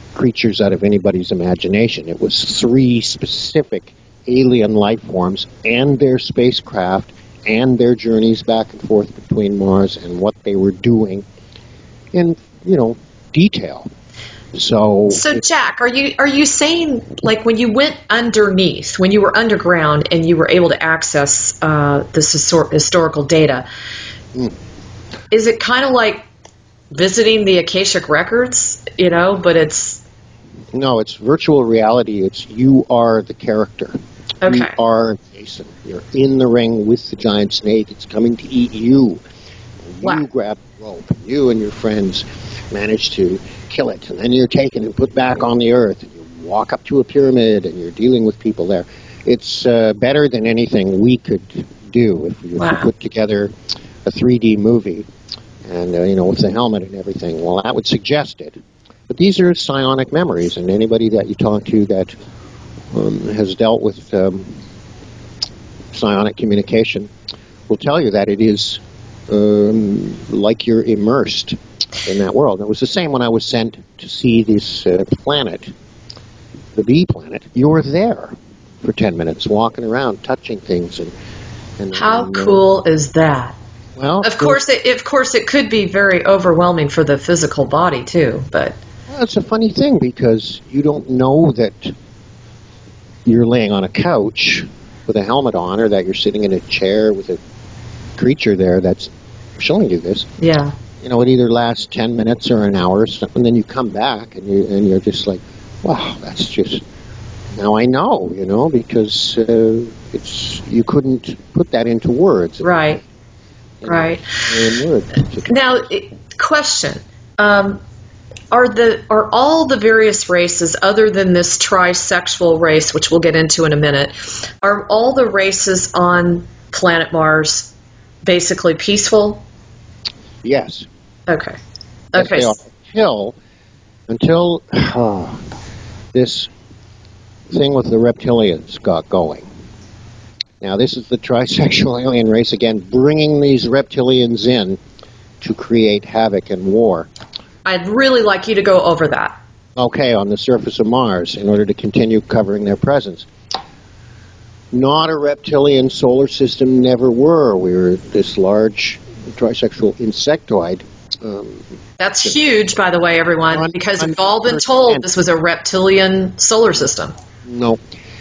creatures out of anybody's imagination. It was 3 specific alien life forms and their spacecraft and their journeys back and forth between Mars and what they were doing in, detail. So
Jack, are you saying, like, when you went underneath, when you were underground and you were able to access this historical data, is it kind of like visiting the Akashic Records, but it's...
No, it's virtual reality. It's you are the character.
Okay.
You are Jason. You're in the ring with the giant snake. It's coming to eat you. You grab the rope. You and your friends manage to kill it, and then you're taken and put back on the earth, and you walk up to a pyramid, and you're dealing with people there. It's better than anything we could do if we put together a 3D movie, and with the helmet and everything. Well, that would suggest it. But these are psionic memories, and anybody that you talk to that has dealt with psionic communication will tell you that it is like you're immersed in that world. It was the same when I was sent to see this planet, the bee planet. You were there for 10 minutes, walking around, touching things. And
how cool is that?
Well,
of course it could be very overwhelming for the physical body too, but...
Well, it's a funny thing because you don't know that you're laying on a couch with a helmet on, or that you're sitting in a chair with a creature there that's showing you this.
Yeah.
It either lasts 10 minutes or an hour or something, and then you come back and you're just like, wow, that's just... Now I know, because you couldn't put that into words.
Right. Right. Now, question. Are all the various races, other than this trisexual race, which we'll get into in a minute, are all the races on planet Mars basically peaceful?
Yes.
Okay.
Yes, they are. Until this thing with the reptilians got going. Now, this is the trisexual alien race again, bringing these reptilians in to create havoc and war.
I'd really like you to go over that.
Okay, on the surface of Mars, in order to continue covering their presence. Not a reptilian solar system, never were. We were this large trisexual insectoid.
That's huge, by the way, everyone, because we've all been told this was a reptilian solar system.
No.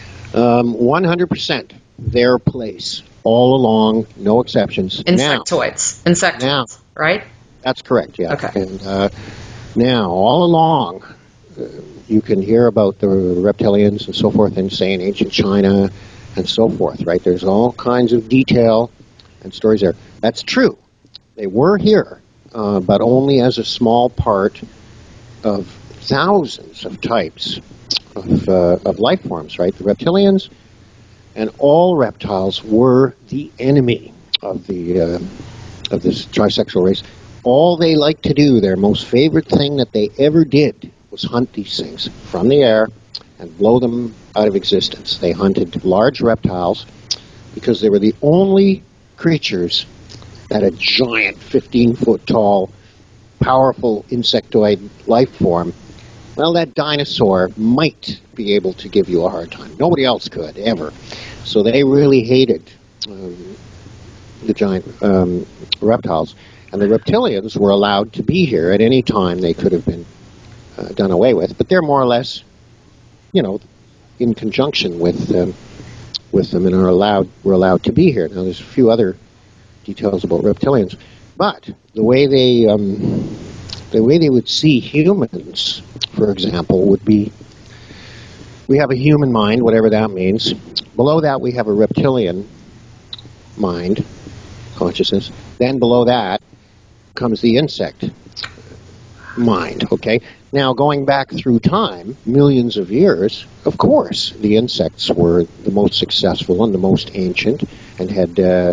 100% their place all along, no exceptions.
Insectoids, right?
That's correct, yeah.
Okay.
And now, all along, you can hear about the reptilians and so forth in, say, in ancient China and so forth, right? There's all kinds of detail and stories there. That's true. They were here, but only as a small part of thousands of types of life forms, right? The reptilians and all reptiles were the enemy of this trisexual race. All they like to do, their most favorite thing that they ever did, was hunt these things from the air and blow them out of existence. They hunted large reptiles because they were the only creatures that a giant 15-foot tall, powerful insectoid life form, well, that dinosaur might be able to give you a hard time. Nobody else could, ever. So they really hated the giant reptiles. And the reptilians were allowed to be here at any time. They could have been done away with. But they're more or less, in conjunction with them and were allowed to be here. Now, there's a few other details about reptilians. But the way they would see humans, for example, would be, we have a human mind, whatever that means. Below that, we have a reptilian mind, consciousness. Then below that comes the insect mind, okay? Now, going back through time, millions of years, of course, the insects were the most successful and the most ancient and had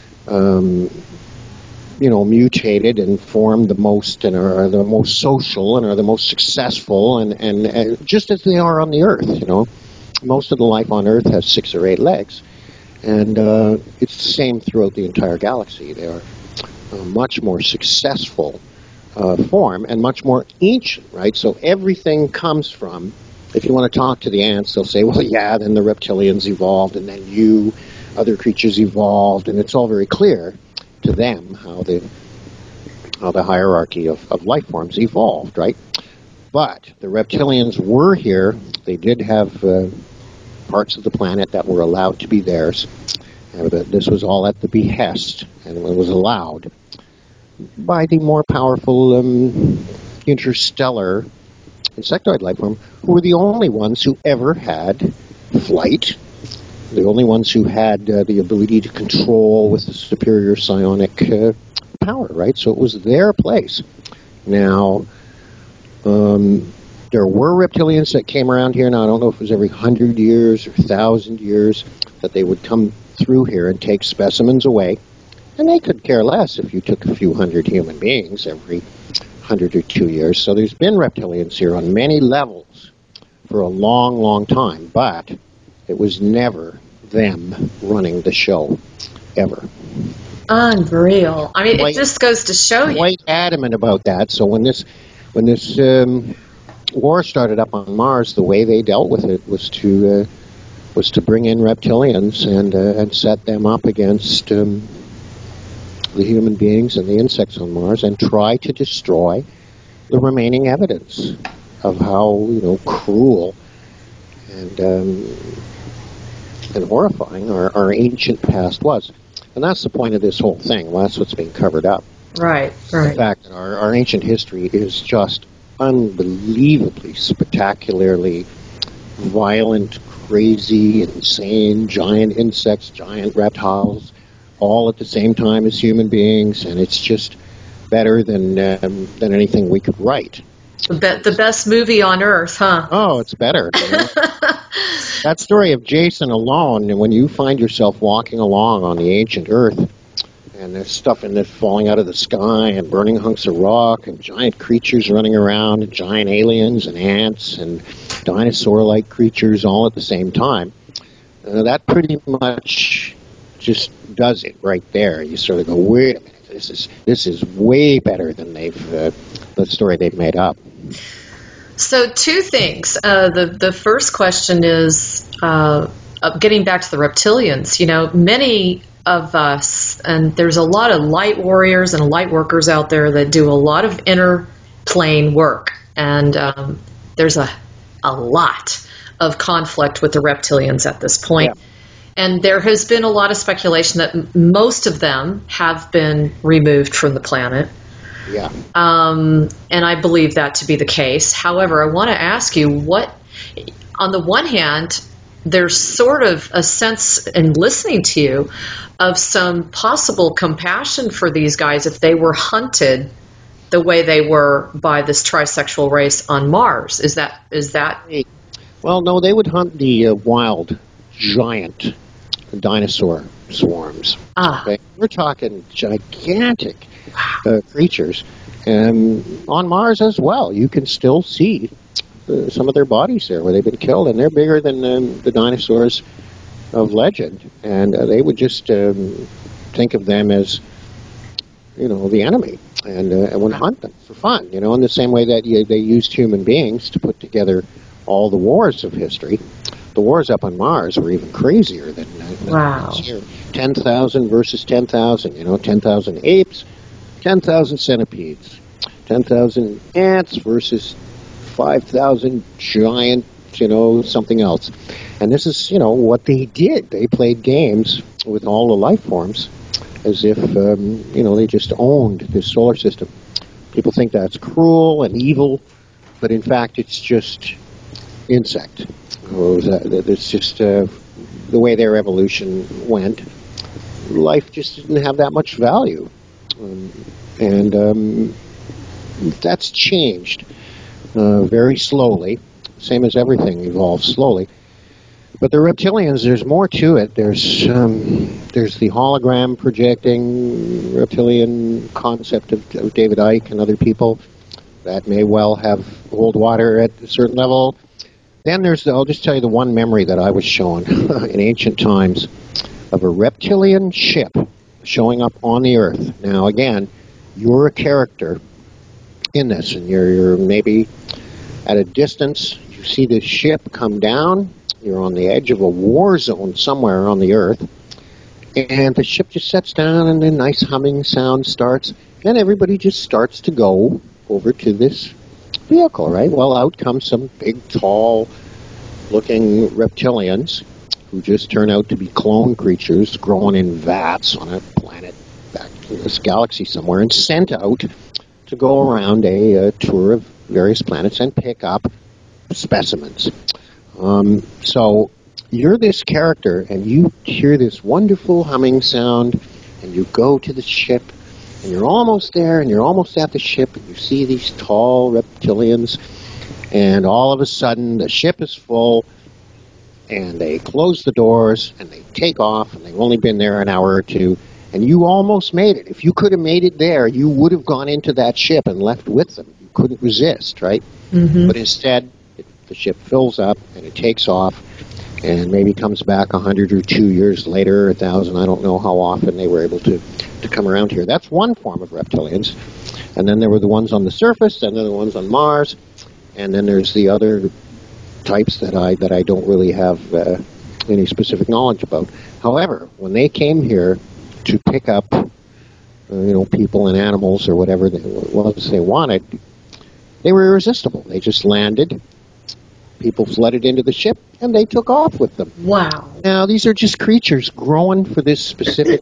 mutated and formed the most and are the most social and are the most successful and just as they are on the Earth, Most of the life on Earth has 6 or 8 legs. And it's the same throughout the entire galaxy. They are much more successful form and much more ancient, right? So everything comes from, if you want to talk to the ants, they'll say, well, yeah, then the reptilians evolved, and then you, other creatures evolved, and it's all very clear to them how the hierarchy of life forms evolved, right? But the reptilians were here. They did have parts of the planet that were allowed to be theirs. This was all at the behest, and it was allowed by the more powerful interstellar insectoid life form, who were the only ones who ever had flight, the only ones who had the ability to control with the superior psionic power, right? So it was their place. Now, there were reptilians that came around here. Now, I don't know if it was every 100 years or 1,000 years that they would come through here and take specimens away. And they could care less if you took a few hundred human beings every 100 or 2 years. So there's been reptilians here on many levels for a long, long time. But it was never them running the show, ever.
Unreal. I mean, it just goes to show you.
Quite adamant about that. So when this war started up on Mars, the way they dealt with it was to bring in reptilians and set them up against the human beings and the insects on Mars, and try to destroy the remaining evidence of how cruel and horrifying our ancient past was. And that's the point of this whole thing. Well, that's what's being covered up.
Right.
The fact that our ancient history is just unbelievably, spectacularly violent, crazy, insane, giant insects, giant reptiles, all at the same time as human beings, and it's just better than anything we could write.
The best movie on Earth, huh?
Oh, it's better. That story of Jason alone, and when you find yourself walking along on the ancient Earth, and there's stuff in there falling out of the sky, and burning hunks of rock, and giant creatures running around, and giant aliens, and ants, and dinosaur-like creatures all at the same time, that pretty much just does it right there. You sort of go, wait a minute, this is way better than the story they've made up.
So two things. The first question is getting back to the reptilians. Many of us, and there's a lot of light warriors and light workers out there that do a lot of inner plane work, and there's a lot of conflict with the reptilians at this point. Yeah. And there has been a lot of speculation that most of them have been removed from the planet.
Yeah.
And I believe that to be the case. However, I want to ask you, on the one hand, there's sort of a sense in listening to you of some possible compassion for these guys if they were hunted the way they were by this trisexual race on Mars. Is that?
Well, no, they would hunt the wild, giant dinosaur swarms. Okay? We're talking gigantic creatures. And on Mars as well, you can still see some of their bodies there where they've been killed, and they're bigger than the dinosaurs of legend. And they would just think of them as, the enemy, and would hunt them for fun, in the same way that they used human beings to put together all the wars of history. The wars up on Mars were even crazier than here. 10,000 versus 10,000, 10,000 apes, 10,000 centipedes, 10,000 ants versus 5,000 giant, something else. And this is, what they did. They played games with all the life forms as if, they just owned this solar system. People think that's cruel and evil, but in fact it's just insect. It's just the way their evolution went. Life just didn't have that much value. And that's changed very slowly, same as everything evolves slowly. But the reptilians, there's more to it. There's the hologram projecting reptilian concept of David Icke and other people that may well hold water at a certain level. Then I'll just tell you the one memory that I was shown in ancient times of a reptilian ship showing up on the Earth. Now, again, you're a character in this, and you're maybe at a distance. You see this ship come down. You're on the edge of a war zone somewhere on the Earth, and the ship just sets down, and a nice humming sound starts, and everybody just starts to go over to this vehicle, right? Well, out comes some big, tall-looking reptilians who just turn out to be clone creatures growing in vats on a planet back in this galaxy somewhere, and sent out to go around a tour of various planets and pick up specimens. So you're this character, and you hear this wonderful humming sound, and you go to the ship, and you're almost there, and you're almost at the ship, and you see these tall reptilians, and all of a sudden the ship is full, and they close the doors, and they take off, and they've only been there an hour or two, and you almost made it. If you could have made it there, you would have gone into that ship and left with them. You couldn't resist, right? Mm-hmm. But instead, the ship fills up, and it takes off, and maybe comes back 100 or 2 years later, 1,000, I don't know how often they were able to come around here. That's one form of reptilians. And then there were the ones on the surface, and then the ones on Mars, and then there's the other types that I don't really have any specific knowledge about. However, when they came here to pick up people and animals or whatever they wanted, they were irresistible. They just landed. People flooded into the ship, and they took off with them.
Wow.
Now, these are just creatures growing for this specific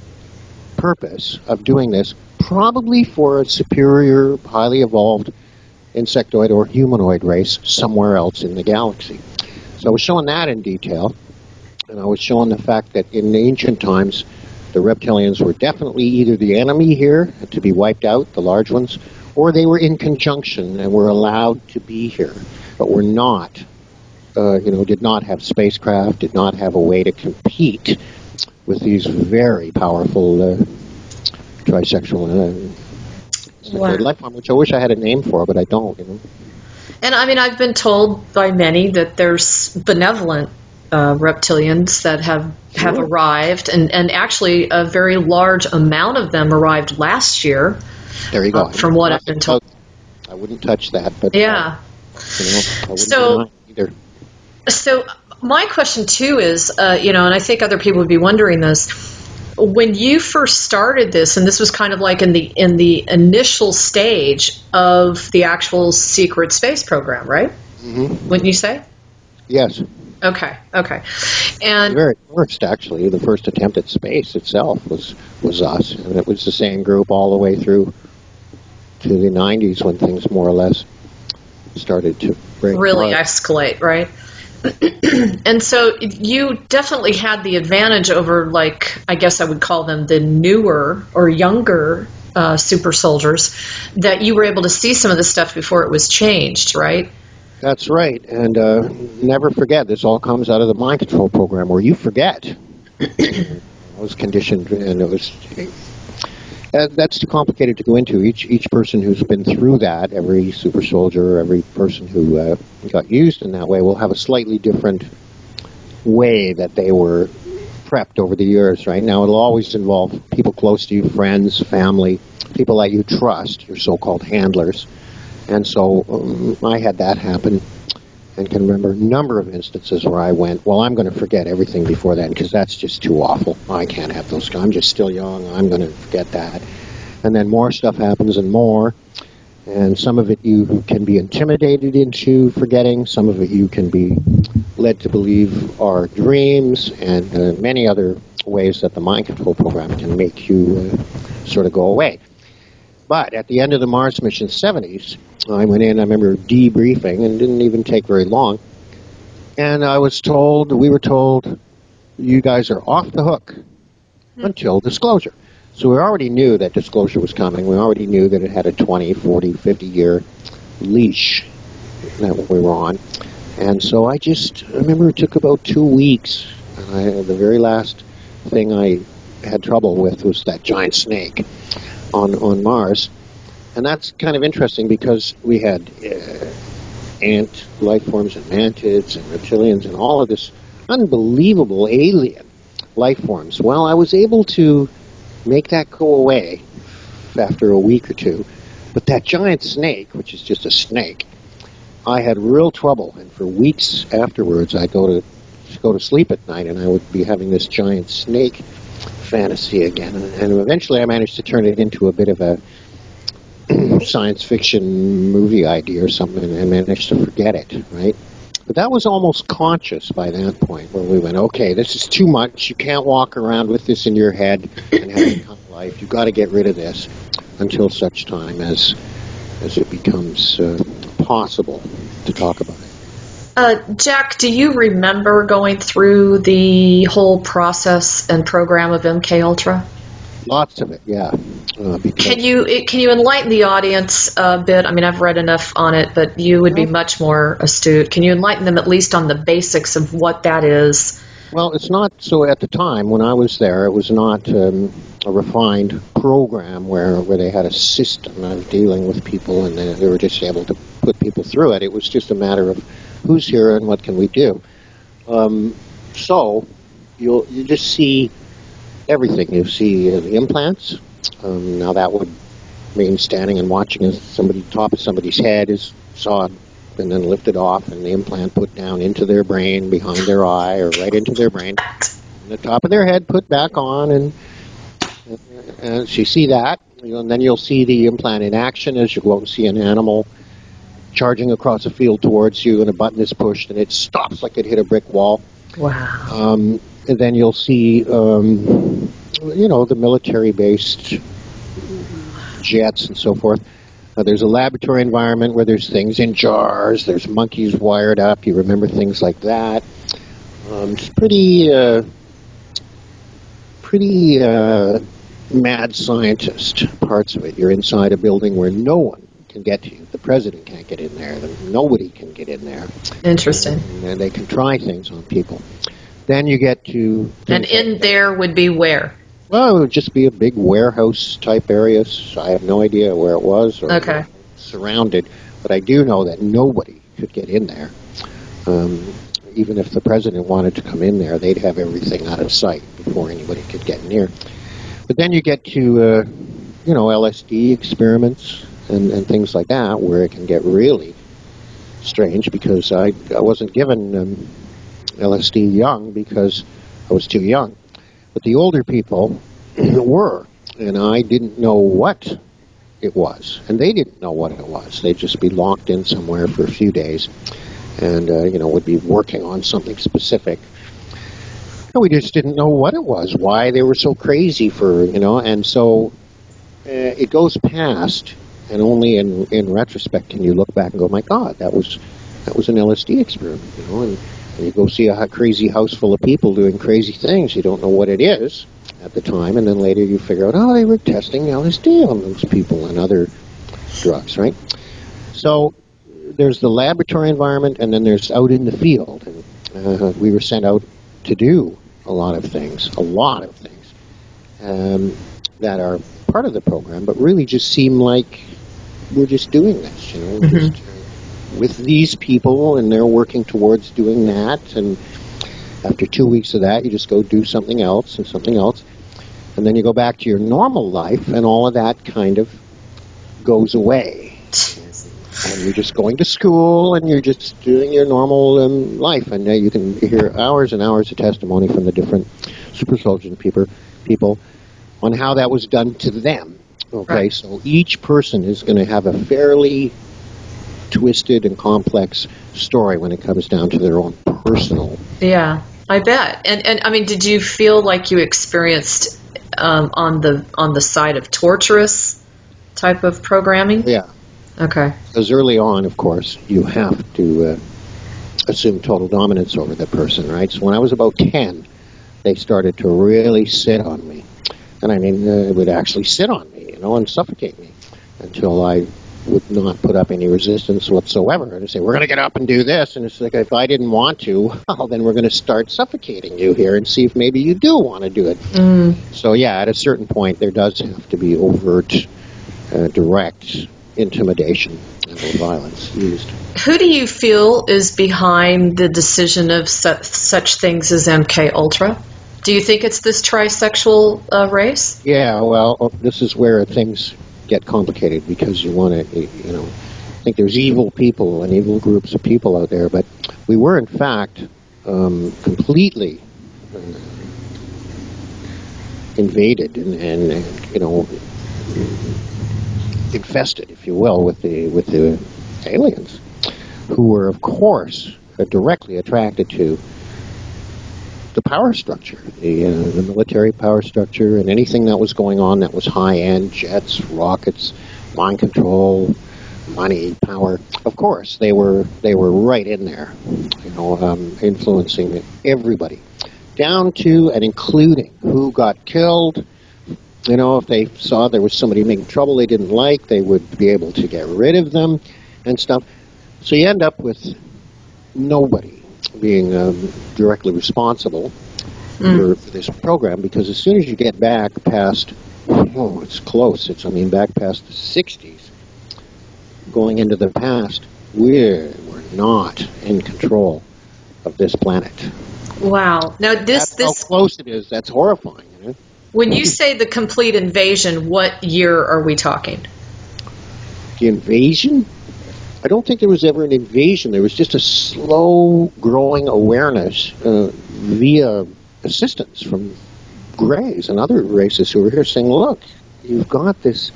purpose of doing this, probably for a superior, highly evolved insectoid or humanoid race somewhere else in the galaxy. So I was showing that in detail, and I was showing the fact that in ancient times, the reptilians were definitely either the enemy here to be wiped out, the large ones, or they were in conjunction and were allowed to be here, but were not, did not have spacecraft, did not have a way to compete with these very powerful trisexual life form, which I wish I had a name for, but I don't.
And I mean, I've been told by many that there's benevolent reptilians that have arrived, and actually a very large amount of them arrived last year.
There you go.
From what I've been told.
I wouldn't touch that, but
yeah.
I wouldn't deny either.
So my question too is, and I think other people would be wondering this. When you first started this, and this was kind of like in the initial stage of the actual secret space program, right?
Mm-hmm.
Wouldn't you say?
Yes.
Okay. And
the very first, actually, the first attempt at space itself was us, and it was the same group all the way through to the 90s when things more or less started to break
really
apart.
Escalate, right? And so you definitely had the advantage over, like, I guess I would call them the newer or younger super soldiers, that you were able to see some of the stuff before it was changed, right?
That's right. And never forget, this all comes out of the mind control program where you forget. I was conditioned, and it was... that's too complicated to go into. Each person who's been through that, every super soldier, every person who got used in that way, will have a slightly different way that they were prepped over the years. Right now, it'll always involve people close to you, friends, family, people that you trust, your so-called handlers. And so I had that happen, and can remember a number of instances where I went, well, I'm going to forget everything before then, because that's just too awful. I can't have those. I'm just still young. I'm going to forget that. And then more stuff happens and more, and some of it you can be intimidated into forgetting. Some of it you can be led to believe are dreams, and many other ways that the mind control program can make you sort of go away. But at the end of the Mars mission 70s, I went in, I remember debriefing, and it didn't even take very long. And we were told, you guys are off the hook until disclosure. So we already knew that disclosure was coming. We already knew that it had a 20, 40, 50-year leash that we were on. And so I remember it took about 2 weeks. The very last thing I had trouble with was that giant snake on Mars. And that's kind of interesting because we had ant life forms and mantids and reptilians and all of this unbelievable alien life forms. Well, I was able to make that go away after a week or two But that giant snake, which is just a snake, I had real trouble, and for weeks afterwards, I'd go to sleep at night, and I would be having this giant snake fantasy again. And eventually, I managed to turn it into a bit of a science fiction movie idea or something, and managed to forget it, right? But that was almost conscious by that point, where we went, okay, this is too much. You can't walk around with this in your head and have it come to life. You've got to get rid of this until such time as it becomes possible to talk about it.
Jack, do you remember going through the whole process and program of MK Ultra?
Lots of it, yeah.
Can you enlighten the audience a bit? I mean, I've read enough on it, but you would be much more astute. Can you enlighten them at least on the basics of what that is?
Well, it's not so. At the time when I was there, it was not a refined program where they had a system of dealing with people and they were just able to put people through it. It was just a matter of who's here and what can we do. So you just see everything. You see the implants. Now that would mean standing and watching as top of somebody's head is sawed and then lifted off, and the implant put down into their brain, behind their eye, or right into their brain. And the top of their head put back on, and you see that. And then you'll see the implant in action as you go out and see an animal charging across a field towards you, and a button is pushed, and it stops like it hit a brick wall.
Wow.
And then you'll see, the military-based jets and so forth. There's a laboratory environment where there's things in jars. There's monkeys wired up. You remember things like that. It's pretty mad scientist parts of it. You're inside a building where no one can get to you. The president can't get in there. Nobody can get in there.
Interesting.
And they can try things on people. Then you get to...
And in there would be where?
Well, it would just be a big warehouse-type area. So I have no idea where it was or
okay.
Surrounded. But I do know that nobody could get in there. Even if the president wanted to come in there, they'd have everything out of sight before anybody could get near. But then you get to, LSD experiments and things like that, where it can get really strange, because I wasn't given LSD young because I was too young. But the older people were, and I didn't know what it was. And they didn't know what it was. They'd just be locked in somewhere for a few days and, would be working on something specific. And we just didn't know what it was, why they were so crazy for, and so it goes past, and only in retrospect can you look back and go, my God, that was an LSD experiment, and you go see a crazy house full of people doing crazy things. You don't know what it is at the time, and then later you figure out, they were testing LSD on those people and other drugs, right? So there's the laboratory environment, and then there's out in the field. And we were sent out to do a lot of things that are part of the program, but really just seem like we're just doing this, just with these people, and they're working towards doing that. And after 2 weeks of that, you just go do something else and something else. And then you go back to your normal life, and all of that kind of goes away. And you're just going to school, and you're just doing your normal life. And you can hear hours and hours of testimony from the different super soldier people on how that was done to them. Okay, right. So each person is going to have a fairly twisted and complex story when it comes down to their own personal.
Yeah, I bet. And I mean, did you feel like you experienced on the side of torturous type of programming?
Yeah.
Okay.
Because early on, of course, you have to assume total dominance over the person, right? So when I was about 10, they started to really sit on me. And I mean, it would actually sit on me, and suffocate me until I would not put up any resistance whatsoever. And say, we're going to get up and do this. And it's like, if I didn't want to, well, then we're going to start suffocating you here and see if maybe you do want to do it. So, yeah, at a certain point, there does have to be overt, direct intimidation and violence used.
Who do you feel is behind the decision of such things as MK Ultra? Do you think it's this trisexual race?
Yeah, well, this is where things get complicated because you want to, think there's evil people and evil groups of people out there, but we were in fact completely invaded and infested, if you will, with the aliens, who were, of course, directly attracted to the power structure, the military power structure, and anything that was going on that was high-end, jets, rockets, mind control, money, power. Of course, they were right in there, influencing everybody, down to and including who got killed. If they saw there was somebody making trouble they didn't like, they would be able to get rid of them and stuff. So you end up with nobody being directly responsible for this program, because as soon as you get back past, it's close, back past the 60s, going into the past, we're not in control of this planet.
Wow. Now
That's how close it is. That's horrifying.
When you say the complete invasion, what year are we talking?
The invasion? I don't think there was ever an invasion. There was just a slow growing awareness via assistance from Greys and other races who were here saying, look, you've got this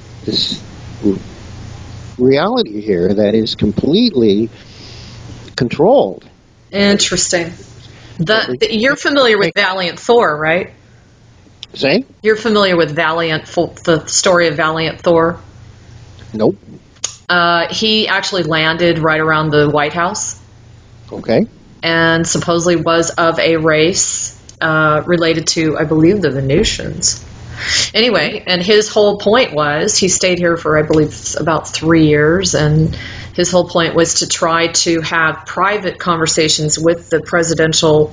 reality here that is completely controlled.
Interesting. You're familiar with Valiant Thor, right?
Say?
You're familiar with the story of Valiant Thor?
Nope.
He actually landed right around the White House.
Okay.
And supposedly was of a race related to, I believe, the Venusians. Anyway, and his whole point was, he stayed here for, I believe, about 3 years, and his whole point was to try to have private conversations with the presidential,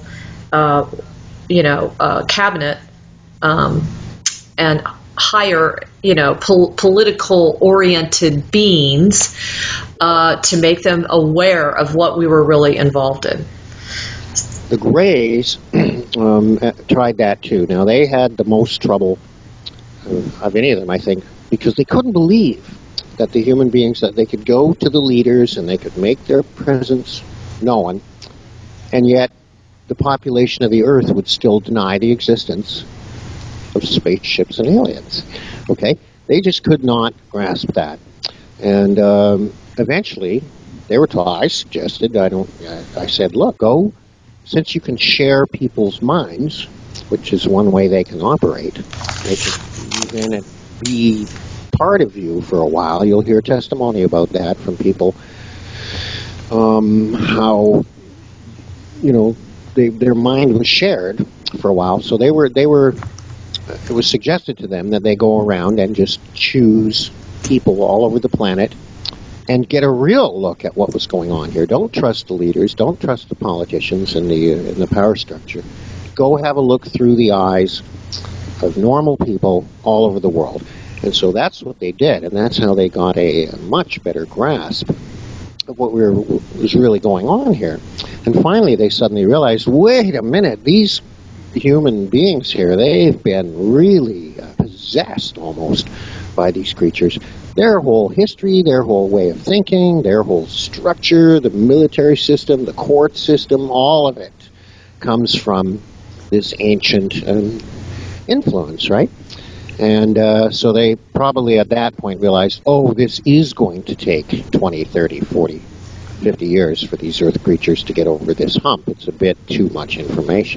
cabinet, and hire, political-oriented beings to make them aware of what we were really involved in.
The Greys tried that too. Now, they had the most trouble of any of them, I think, because they couldn't believe that the human beings, that they could go to the leaders and they could make their presence known, and yet the population of the Earth would still deny the existence of spaceships and aliens. Okay? They just could not grasp that. And eventually, they were told, I suggested, I said, look, go, since you can share people's minds, which is one way they can operate, they can move in and be part of you for a while. You'll hear testimony about that from people, how, their mind was shared for a while. So it was suggested to them that they go around and just choose people all over the planet and get a real look at what was going on here. Don't trust the leaders. Don't trust the politicians and the power structure. Go have a look through the eyes of normal people all over the world. And so that's what they did, and that's how they got a much better grasp of what was really going on here. And finally, they suddenly realized, wait a minute, these human beings here, they've been really possessed almost by these creatures. Their whole history, their whole way of thinking, their whole structure, the military system, the court system, all of it comes from this ancient influence, right? And so they probably at that point realized, this is going to take 20, 30, 40, 50 years for these Earth creatures to get over this hump. It's a bit too much information.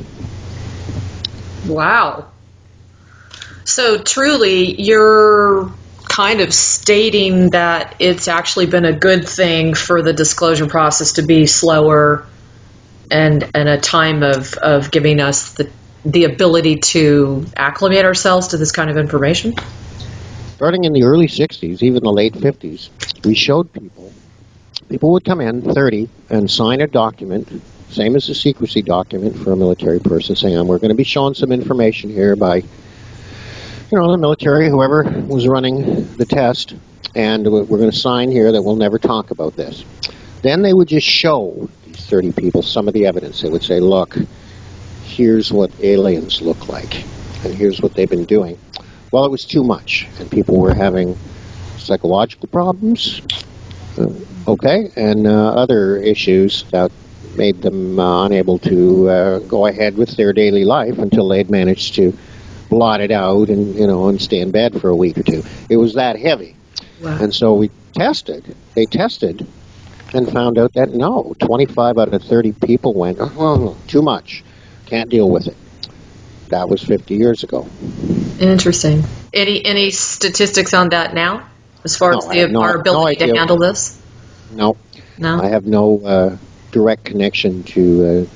Wow. So truly, you're kind of stating that it's actually been a good thing for the disclosure process to be slower and a time of giving us the ability to acclimate ourselves to this kind of information?
Starting in the early 60s, even the late 50s, we showed people would come in, 30, and sign a document, same as a secrecy document for a military person, saying, we're going to be showing some information here by, the military, whoever was running the test, and we're going to sign here that we'll never talk about this. Then they would just show these 30 people some of the evidence. They would say, look, here's what aliens look like, and here's what they've been doing. well, it was too much, and people were having psychological problems, okay, and other issues that made them unable to go ahead with their daily life until they'd managed to blot it out and, and stay in bed for a week or two. It was that heavy.
Wow.
And so they tested and found out that no, 25 out of 30 people went, oh, too much, can't deal with it. That was 50 years ago.
Interesting. Any statistics on that now, as far as our ability to handle this?
No.
No.
I have no direct connection to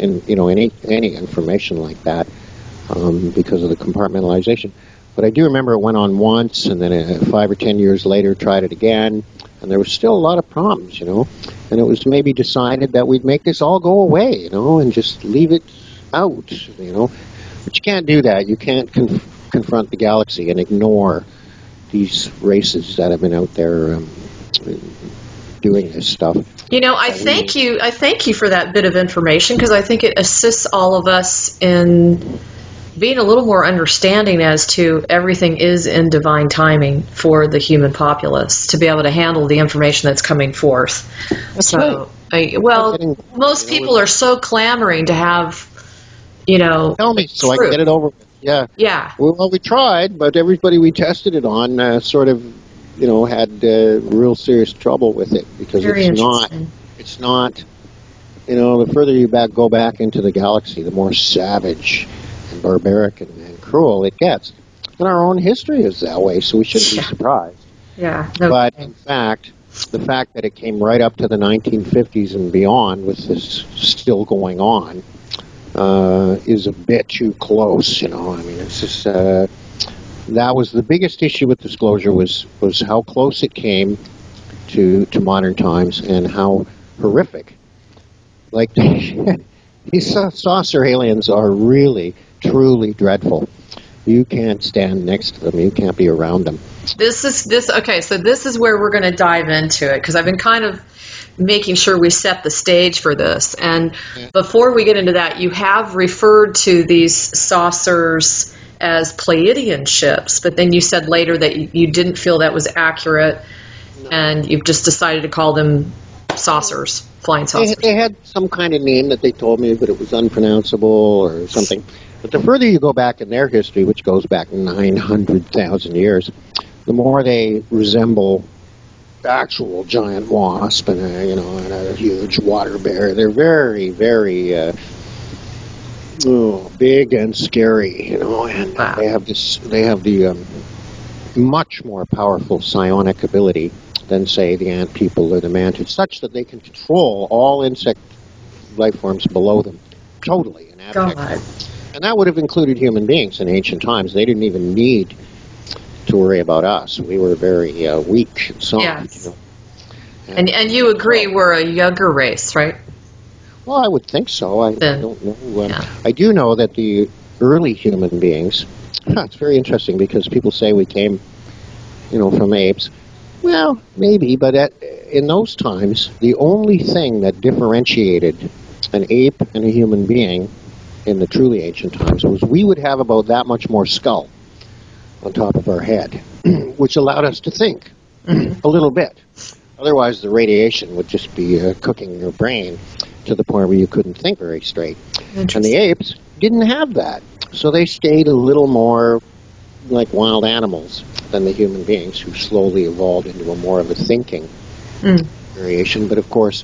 any information like that because of the compartmentalization. But I do remember it went on once, and then 5 or 10 years later tried it again, and there was still a lot of problems, And it was maybe decided that we'd make this all go away, and just leave it out, But you can't do that. You can't confront the galaxy and ignore these races that have been out there doing this stuff.
I thank you for that bit of information, because I think it assists all of us in being a little more understanding as to everything is in divine timing for the human populace to be able to handle the information that's coming forth.
That's right.
Most people are so clamoring to have,
Tell me so
truth.
I can get it over with. Yeah.
Yeah.
Well, we tried, but everybody we tested it on sort of, had real serious trouble with it because it's not, the further you go back into the galaxy, the more savage and barbaric and cruel it gets. And our own history is that way, so we shouldn't be surprised.
Yeah.
But in fact, the fact that it came right up to the 1950s and beyond with this still going on is a bit too close, it's just that was the biggest issue with disclosure was how close it came to modern times and how horrific. Like, these saucer aliens are really, truly dreadful. You can't stand next to them. You can't be around them.
Okay, so this is where we're going to dive into it, because I've been kind of making sure we set the stage for this. And before we get into that, you have referred to these saucers as Pleiadian ships, but then you said later that you didn't feel that was accurate, and you've just decided to call them saucers, flying saucers.
They had some kind of name that they told me, but it was unpronounceable or something. But the further you go back in their history, which goes back 900,000 years, the more they resemble actual giant wasp and a huge water bear. They're very, very big and scary, and
wow.
They have the much more powerful psionic ability than, say, the ant people or the mantids, such that they can control all insect life forms below them totally and abjectly. And that would have included human beings in ancient times. They didn't even need to worry about us. We were very weak and soft.
Yes. And you agree we're a younger race, right?
Well, I would think so. I don't know.
Yeah.
I do know that the early human beings, it's very interesting because people say we came, from apes. Well, maybe, but in those times, the only thing that differentiated an ape and a human being in the truly ancient times was we would have about that much more skull on top of our head, which allowed us to think a little bit. Otherwise, the radiation would just be cooking your brain to the point where you couldn't think very straight. And the apes didn't have that, so they stayed a little more like wild animals than the human beings, who slowly evolved into a more of a thinking variation. But of course,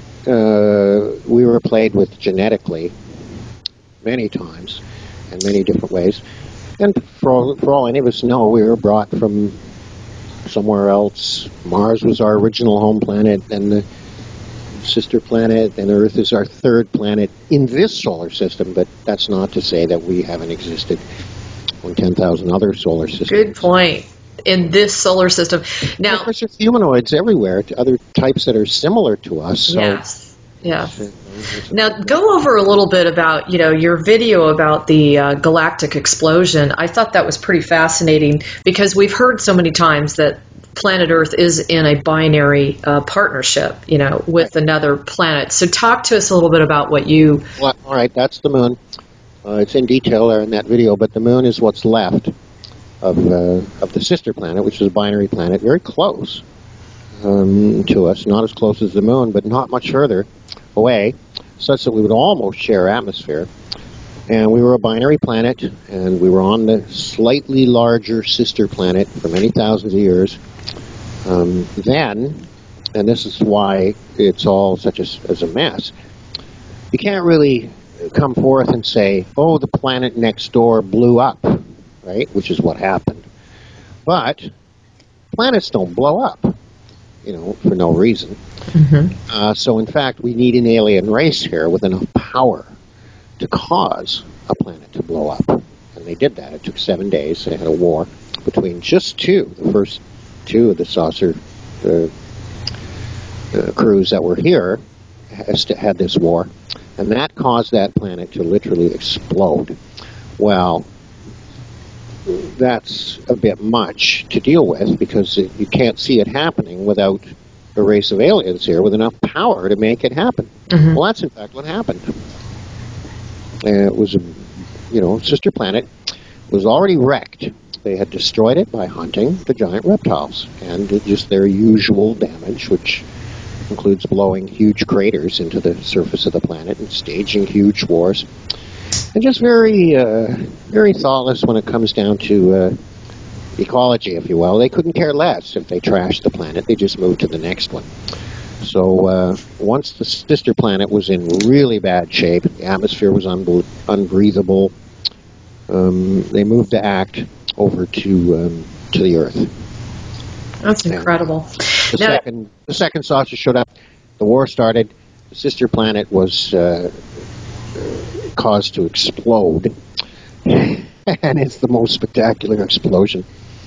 we were played with genetically many times in many different ways. And for all any of us know, we were brought from somewhere else. Mars was our original home planet, and the sister planet, and Earth is our third planet in this solar system. But that's not to say that we haven't existed on 10,000 other solar systems.
Good point. In this solar system. Now,
of course, there's humanoids everywhere, other types that are similar to us. So.
Yes. Now, go over a little bit about, your video about the galactic explosion. I thought that was pretty fascinating because we've heard so many times that planet Earth is in a binary partnership, with another planet. So talk to us a little bit about what you...
Well, all right, that's the moon. It's in detail there in that video, but the moon is what's left of the sister planet, which is a binary planet, very close to us, not as close as the moon, but not much further away, such that we would almost share atmosphere. And we were a binary planet, and we were on the slightly larger sister planet for many thousands of years. Then, and this is why it's all such as a mess, you can't really come forth and say, oh, the planet next door blew up, right? Which is what happened. But planets don't blow up, for no reason.
Mm-hmm.
So, in fact, we need an alien race here with enough power to cause a planet to blow up. And they did that. It took 7 days. They had a war between just the first two of the saucer crews that were here had this war. And that caused that planet to literally explode. Well, that's a bit much to deal with because you can't see it happening without a race of aliens here with enough power to make it happen.
Mm-hmm.
Well, that's in fact what happened. It was sister planet was already wrecked. They had destroyed it by hunting the giant reptiles and just their usual damage, which includes blowing huge craters into the surface of the planet and staging huge wars. And just very, very thoughtless when it comes down to ecology, if you will. They couldn't care less if they trashed the planet. They just moved to the next one. So once the sister planet was in really bad shape, the atmosphere was unbreathable, they moved the act over to the Earth.
That's incredible.
The second saucer showed up. The war started. The sister planet was caused to explode, and it's the most spectacular explosion.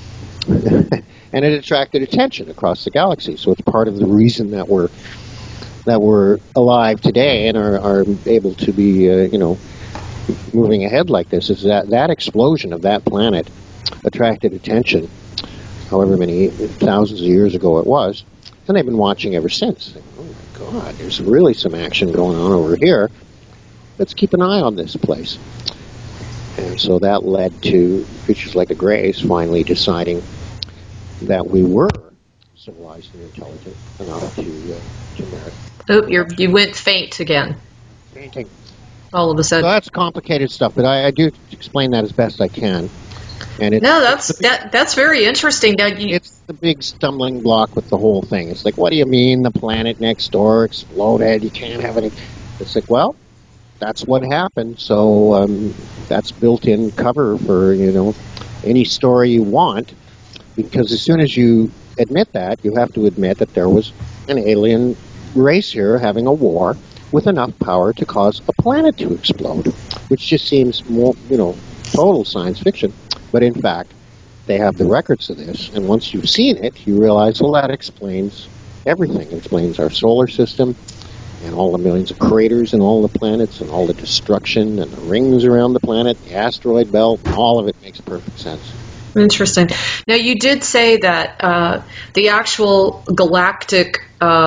And it attracted attention across the galaxy. So it's part of the reason that we're alive today and are able to be moving ahead like this, is that explosion of that planet attracted attention, however many thousands of years ago it was, and they've been watching ever since. Oh my God, there's really some action going on over here. Let's keep an eye on this place. And so that led to creatures like the Greys finally deciding that we were civilized and intelligent enough to merit.
Oh, you went faint again.
Fainting.
All of a sudden.
So that's complicated stuff, but I do explain that as best I can. And
that's very interesting.
It's the big stumbling block with the whole thing. It's like, what do you mean the planet next door exploded? You can't have any. It's like, well, that's what happened. So that's built-in cover for any story you want. Because as soon as you admit that, you have to admit that there was an alien race here having a war with enough power to cause a planet to explode, which just seems more, total science fiction. But in fact, they have the records of this, and once you've seen it, you realize, well, that explains everything. It explains our solar system and all the millions of craters and all the planets and all the destruction and the rings around the planet, the asteroid belt, all of it makes perfect sense.
Interesting. Now, you did say that the actual galactic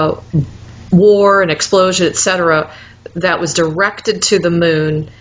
war and explosion, etc., that was directed to the moon,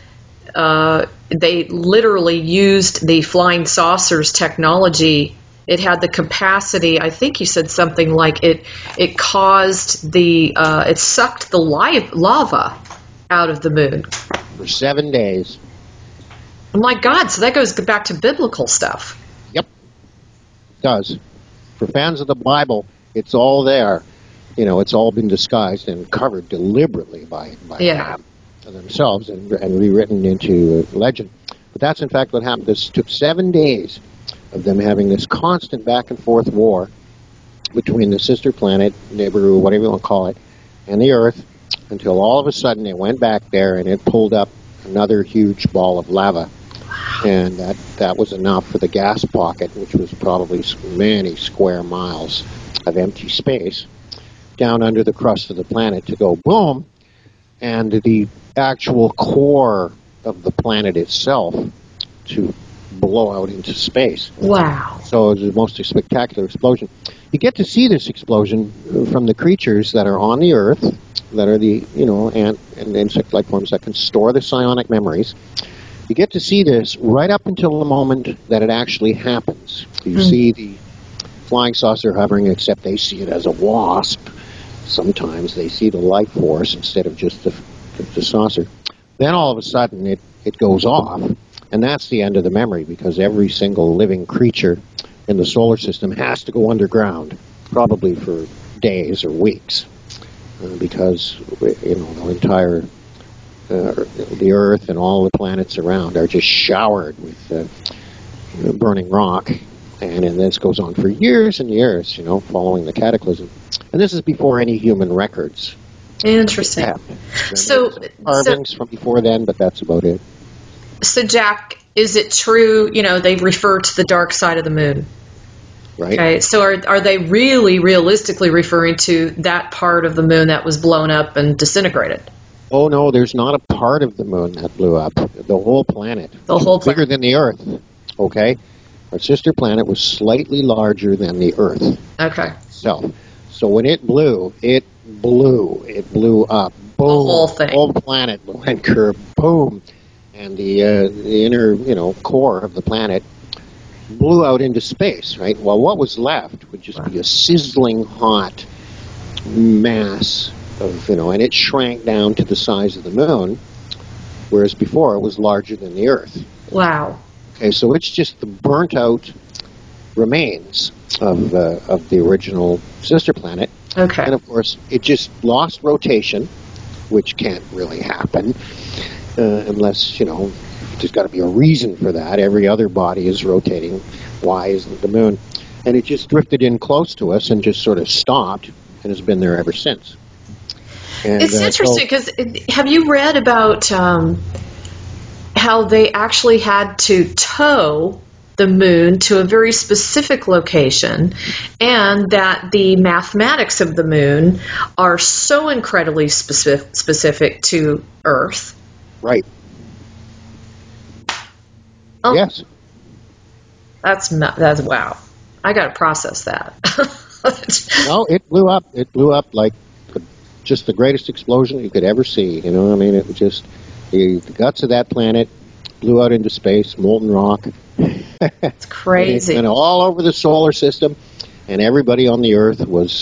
they literally used the flying saucers technology. It had the capacity, I think you said something like it caused it sucked the lava out of the moon.
For 7 days.
Oh my God, so that goes back to biblical stuff.
Yep, it does. For fans of the Bible, it's all there. It's all been disguised and covered deliberately by themselves and rewritten into legend. But that's in fact what happened. This took 7 days of them having this constant back and forth war between the sister planet, Nibiru, whatever you want to call it, and the Earth, until all of a sudden they went back there and it pulled up another huge ball of lava. And that was enough for the gas pocket, which was probably many square miles of empty space, down under the crust of the planet to go boom, and the actual core of the planet itself to blow out into space.
Wow.
So it was the most spectacular explosion. You get to see this explosion from the creatures that are on the Earth, that are the, ant and insect-like forms that can store the psionic memories. You get to see this right up until the moment that it actually happens. You see the flying saucer hovering, except they see it as a wasp. Sometimes they see the life force instead of just the saucer. Then all of a sudden it goes off, and that's the end of the memory, because every single living creature in the solar system has to go underground, probably for days or weeks, because the entire the Earth and all the planets around are just showered with burning rock, and this goes on for years and years, following the cataclysm. And this is before any human records.
Interesting.
So carvings from before then, but that's about it.
So, Jack, is it true, they refer to the dark side of the moon?
Right.
Okay, so are they really realistically referring to that part of the moon that was blown up and disintegrated?
Oh, no, there's not a part of the moon that blew up. The whole planet.
The whole planet.
Bigger than the Earth, okay? Our sister planet was slightly larger than the Earth.
Okay.
So when it blew up. Boom.
The whole thing.
The whole planet went kerboom. And the inner, core of the planet blew out into space, right? Well, what was left would just be a sizzling hot mass of, and it shrank down to the size of the moon, whereas before it was larger than the Earth.
Wow.
Okay, so it's just the burnt out remains of the original sister planet.
Okay.
And of course, it just lost rotation, which can't really happen unless, there's got to be a reason for that. Every other body is rotating. Why isn't the moon? And it just drifted in close to us and just sort of stopped and has been there ever since. And,
it's interesting because have you read about how they actually had to tow the moon to a very specific location, and that the mathematics of the moon are so incredibly specific to Earth?
Right.
Oh,
yes.
That's wow. I got to process that.
No, it blew up. It blew up like just the greatest explosion you could ever see. It was just the guts of that planet blew out into space, molten rock.
It's crazy.
And all over the solar system, and everybody on the Earth was,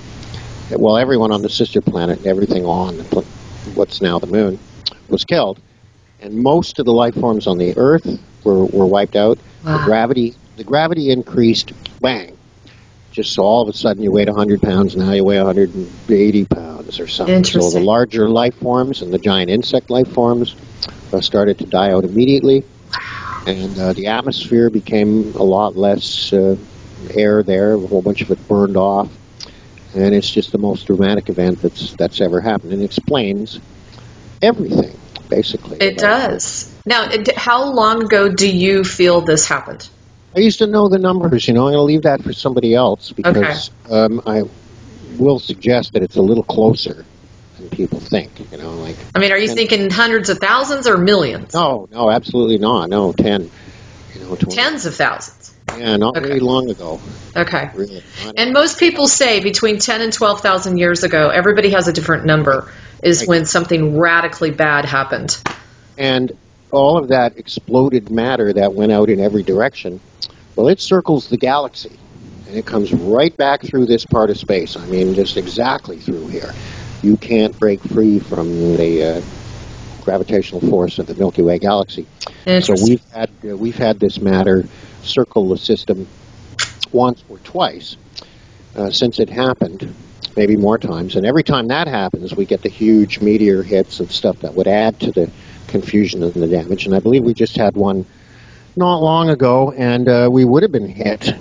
everyone on the sister planet, everything on what's now the moon, was killed. And most of the life forms on the Earth were wiped out.
Wow.
The gravity increased, bang. Just so all of a sudden you weighed 100 pounds, now you weigh 180 pounds or something. So the larger life forms and the giant insect life forms started to die out immediately. And the atmosphere became a lot less air there. A whole bunch of it burned off. And it's just the most dramatic event that's ever happened. And it explains everything, basically.
It does. Now, how long ago do you feel this happened?
I used to know the numbers, I'm going to leave that for somebody else, because I will suggest that it's a little closer than people think,
are you thinking hundreds of thousands or millions?
No, absolutely not. No, 10. 20.
Tens of thousands.
Yeah, not very long ago.
Okay.
Really.
And most people say between 10 and 12,000 years ago, everybody has a different number, is when something radically bad happened.
And all of that exploded matter that went out in every direction, well, it circles the galaxy, and it comes right back through this part of space. Just exactly through here. You can't break free from the gravitational force of the Milky Way galaxy. So we've had this matter circle the system once or twice since it happened, maybe more times. And every time that happens, we get the huge meteor hits and stuff that would add to the confusion and the damage. And I believe we just had one not long ago, and we would have been hit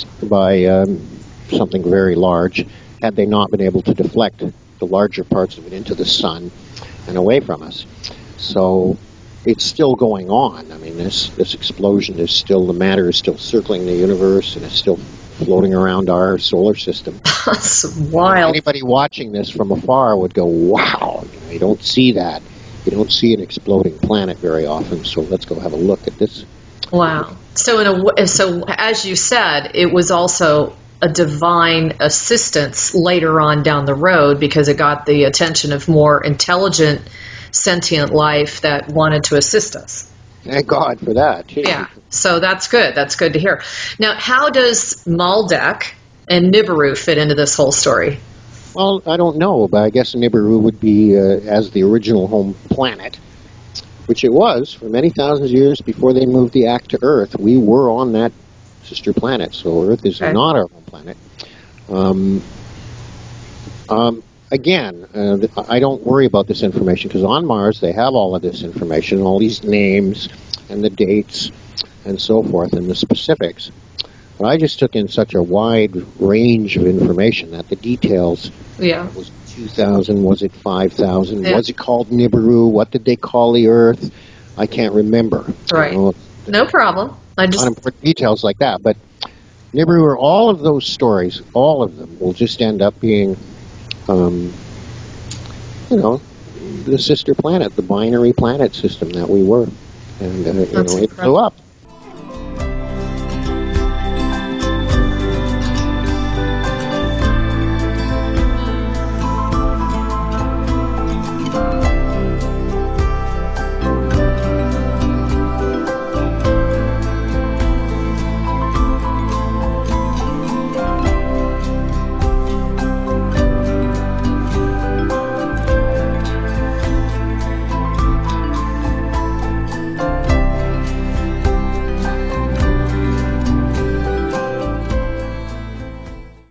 by something very large had they not been able to deflect the larger parts of it into the sun and away from us. So it's still going on. This explosion is still, the matter is still circling the universe, and it's still floating around our solar system.
That's wild.
Anybody watching this from afar would go, wow, you don't see that. You don't see an exploding planet very often, so let's go have a look at this.
Wow. So as you said, it was also a divine assistance later on down the road, because it got the attention of more intelligent, sentient life that wanted to assist us.
Thank God for that, too.
Yeah, so that's good. That's good to hear. Now, how does Maldek and Nibiru fit into this whole story?
Well, I don't know, but I guess Nibiru would be as the original home planet, which it was for many thousands of years before they moved the act to Earth. We were on that sister planet, so Earth is not our home planet. Again, I don't worry about this information because on Mars they have all of this information, all these names and the dates and so forth and the specifics. But I just took in such a wide range of information that the details, was it 2,000, was it 5,000, was it called Nibiru, what did they call the Earth? I can't remember.
Right. No problem.
Unimportant details like that. But Nibiru, or all of those stories, all of them will just end up being the sister planet, the binary planet system that we were. And, it blew up.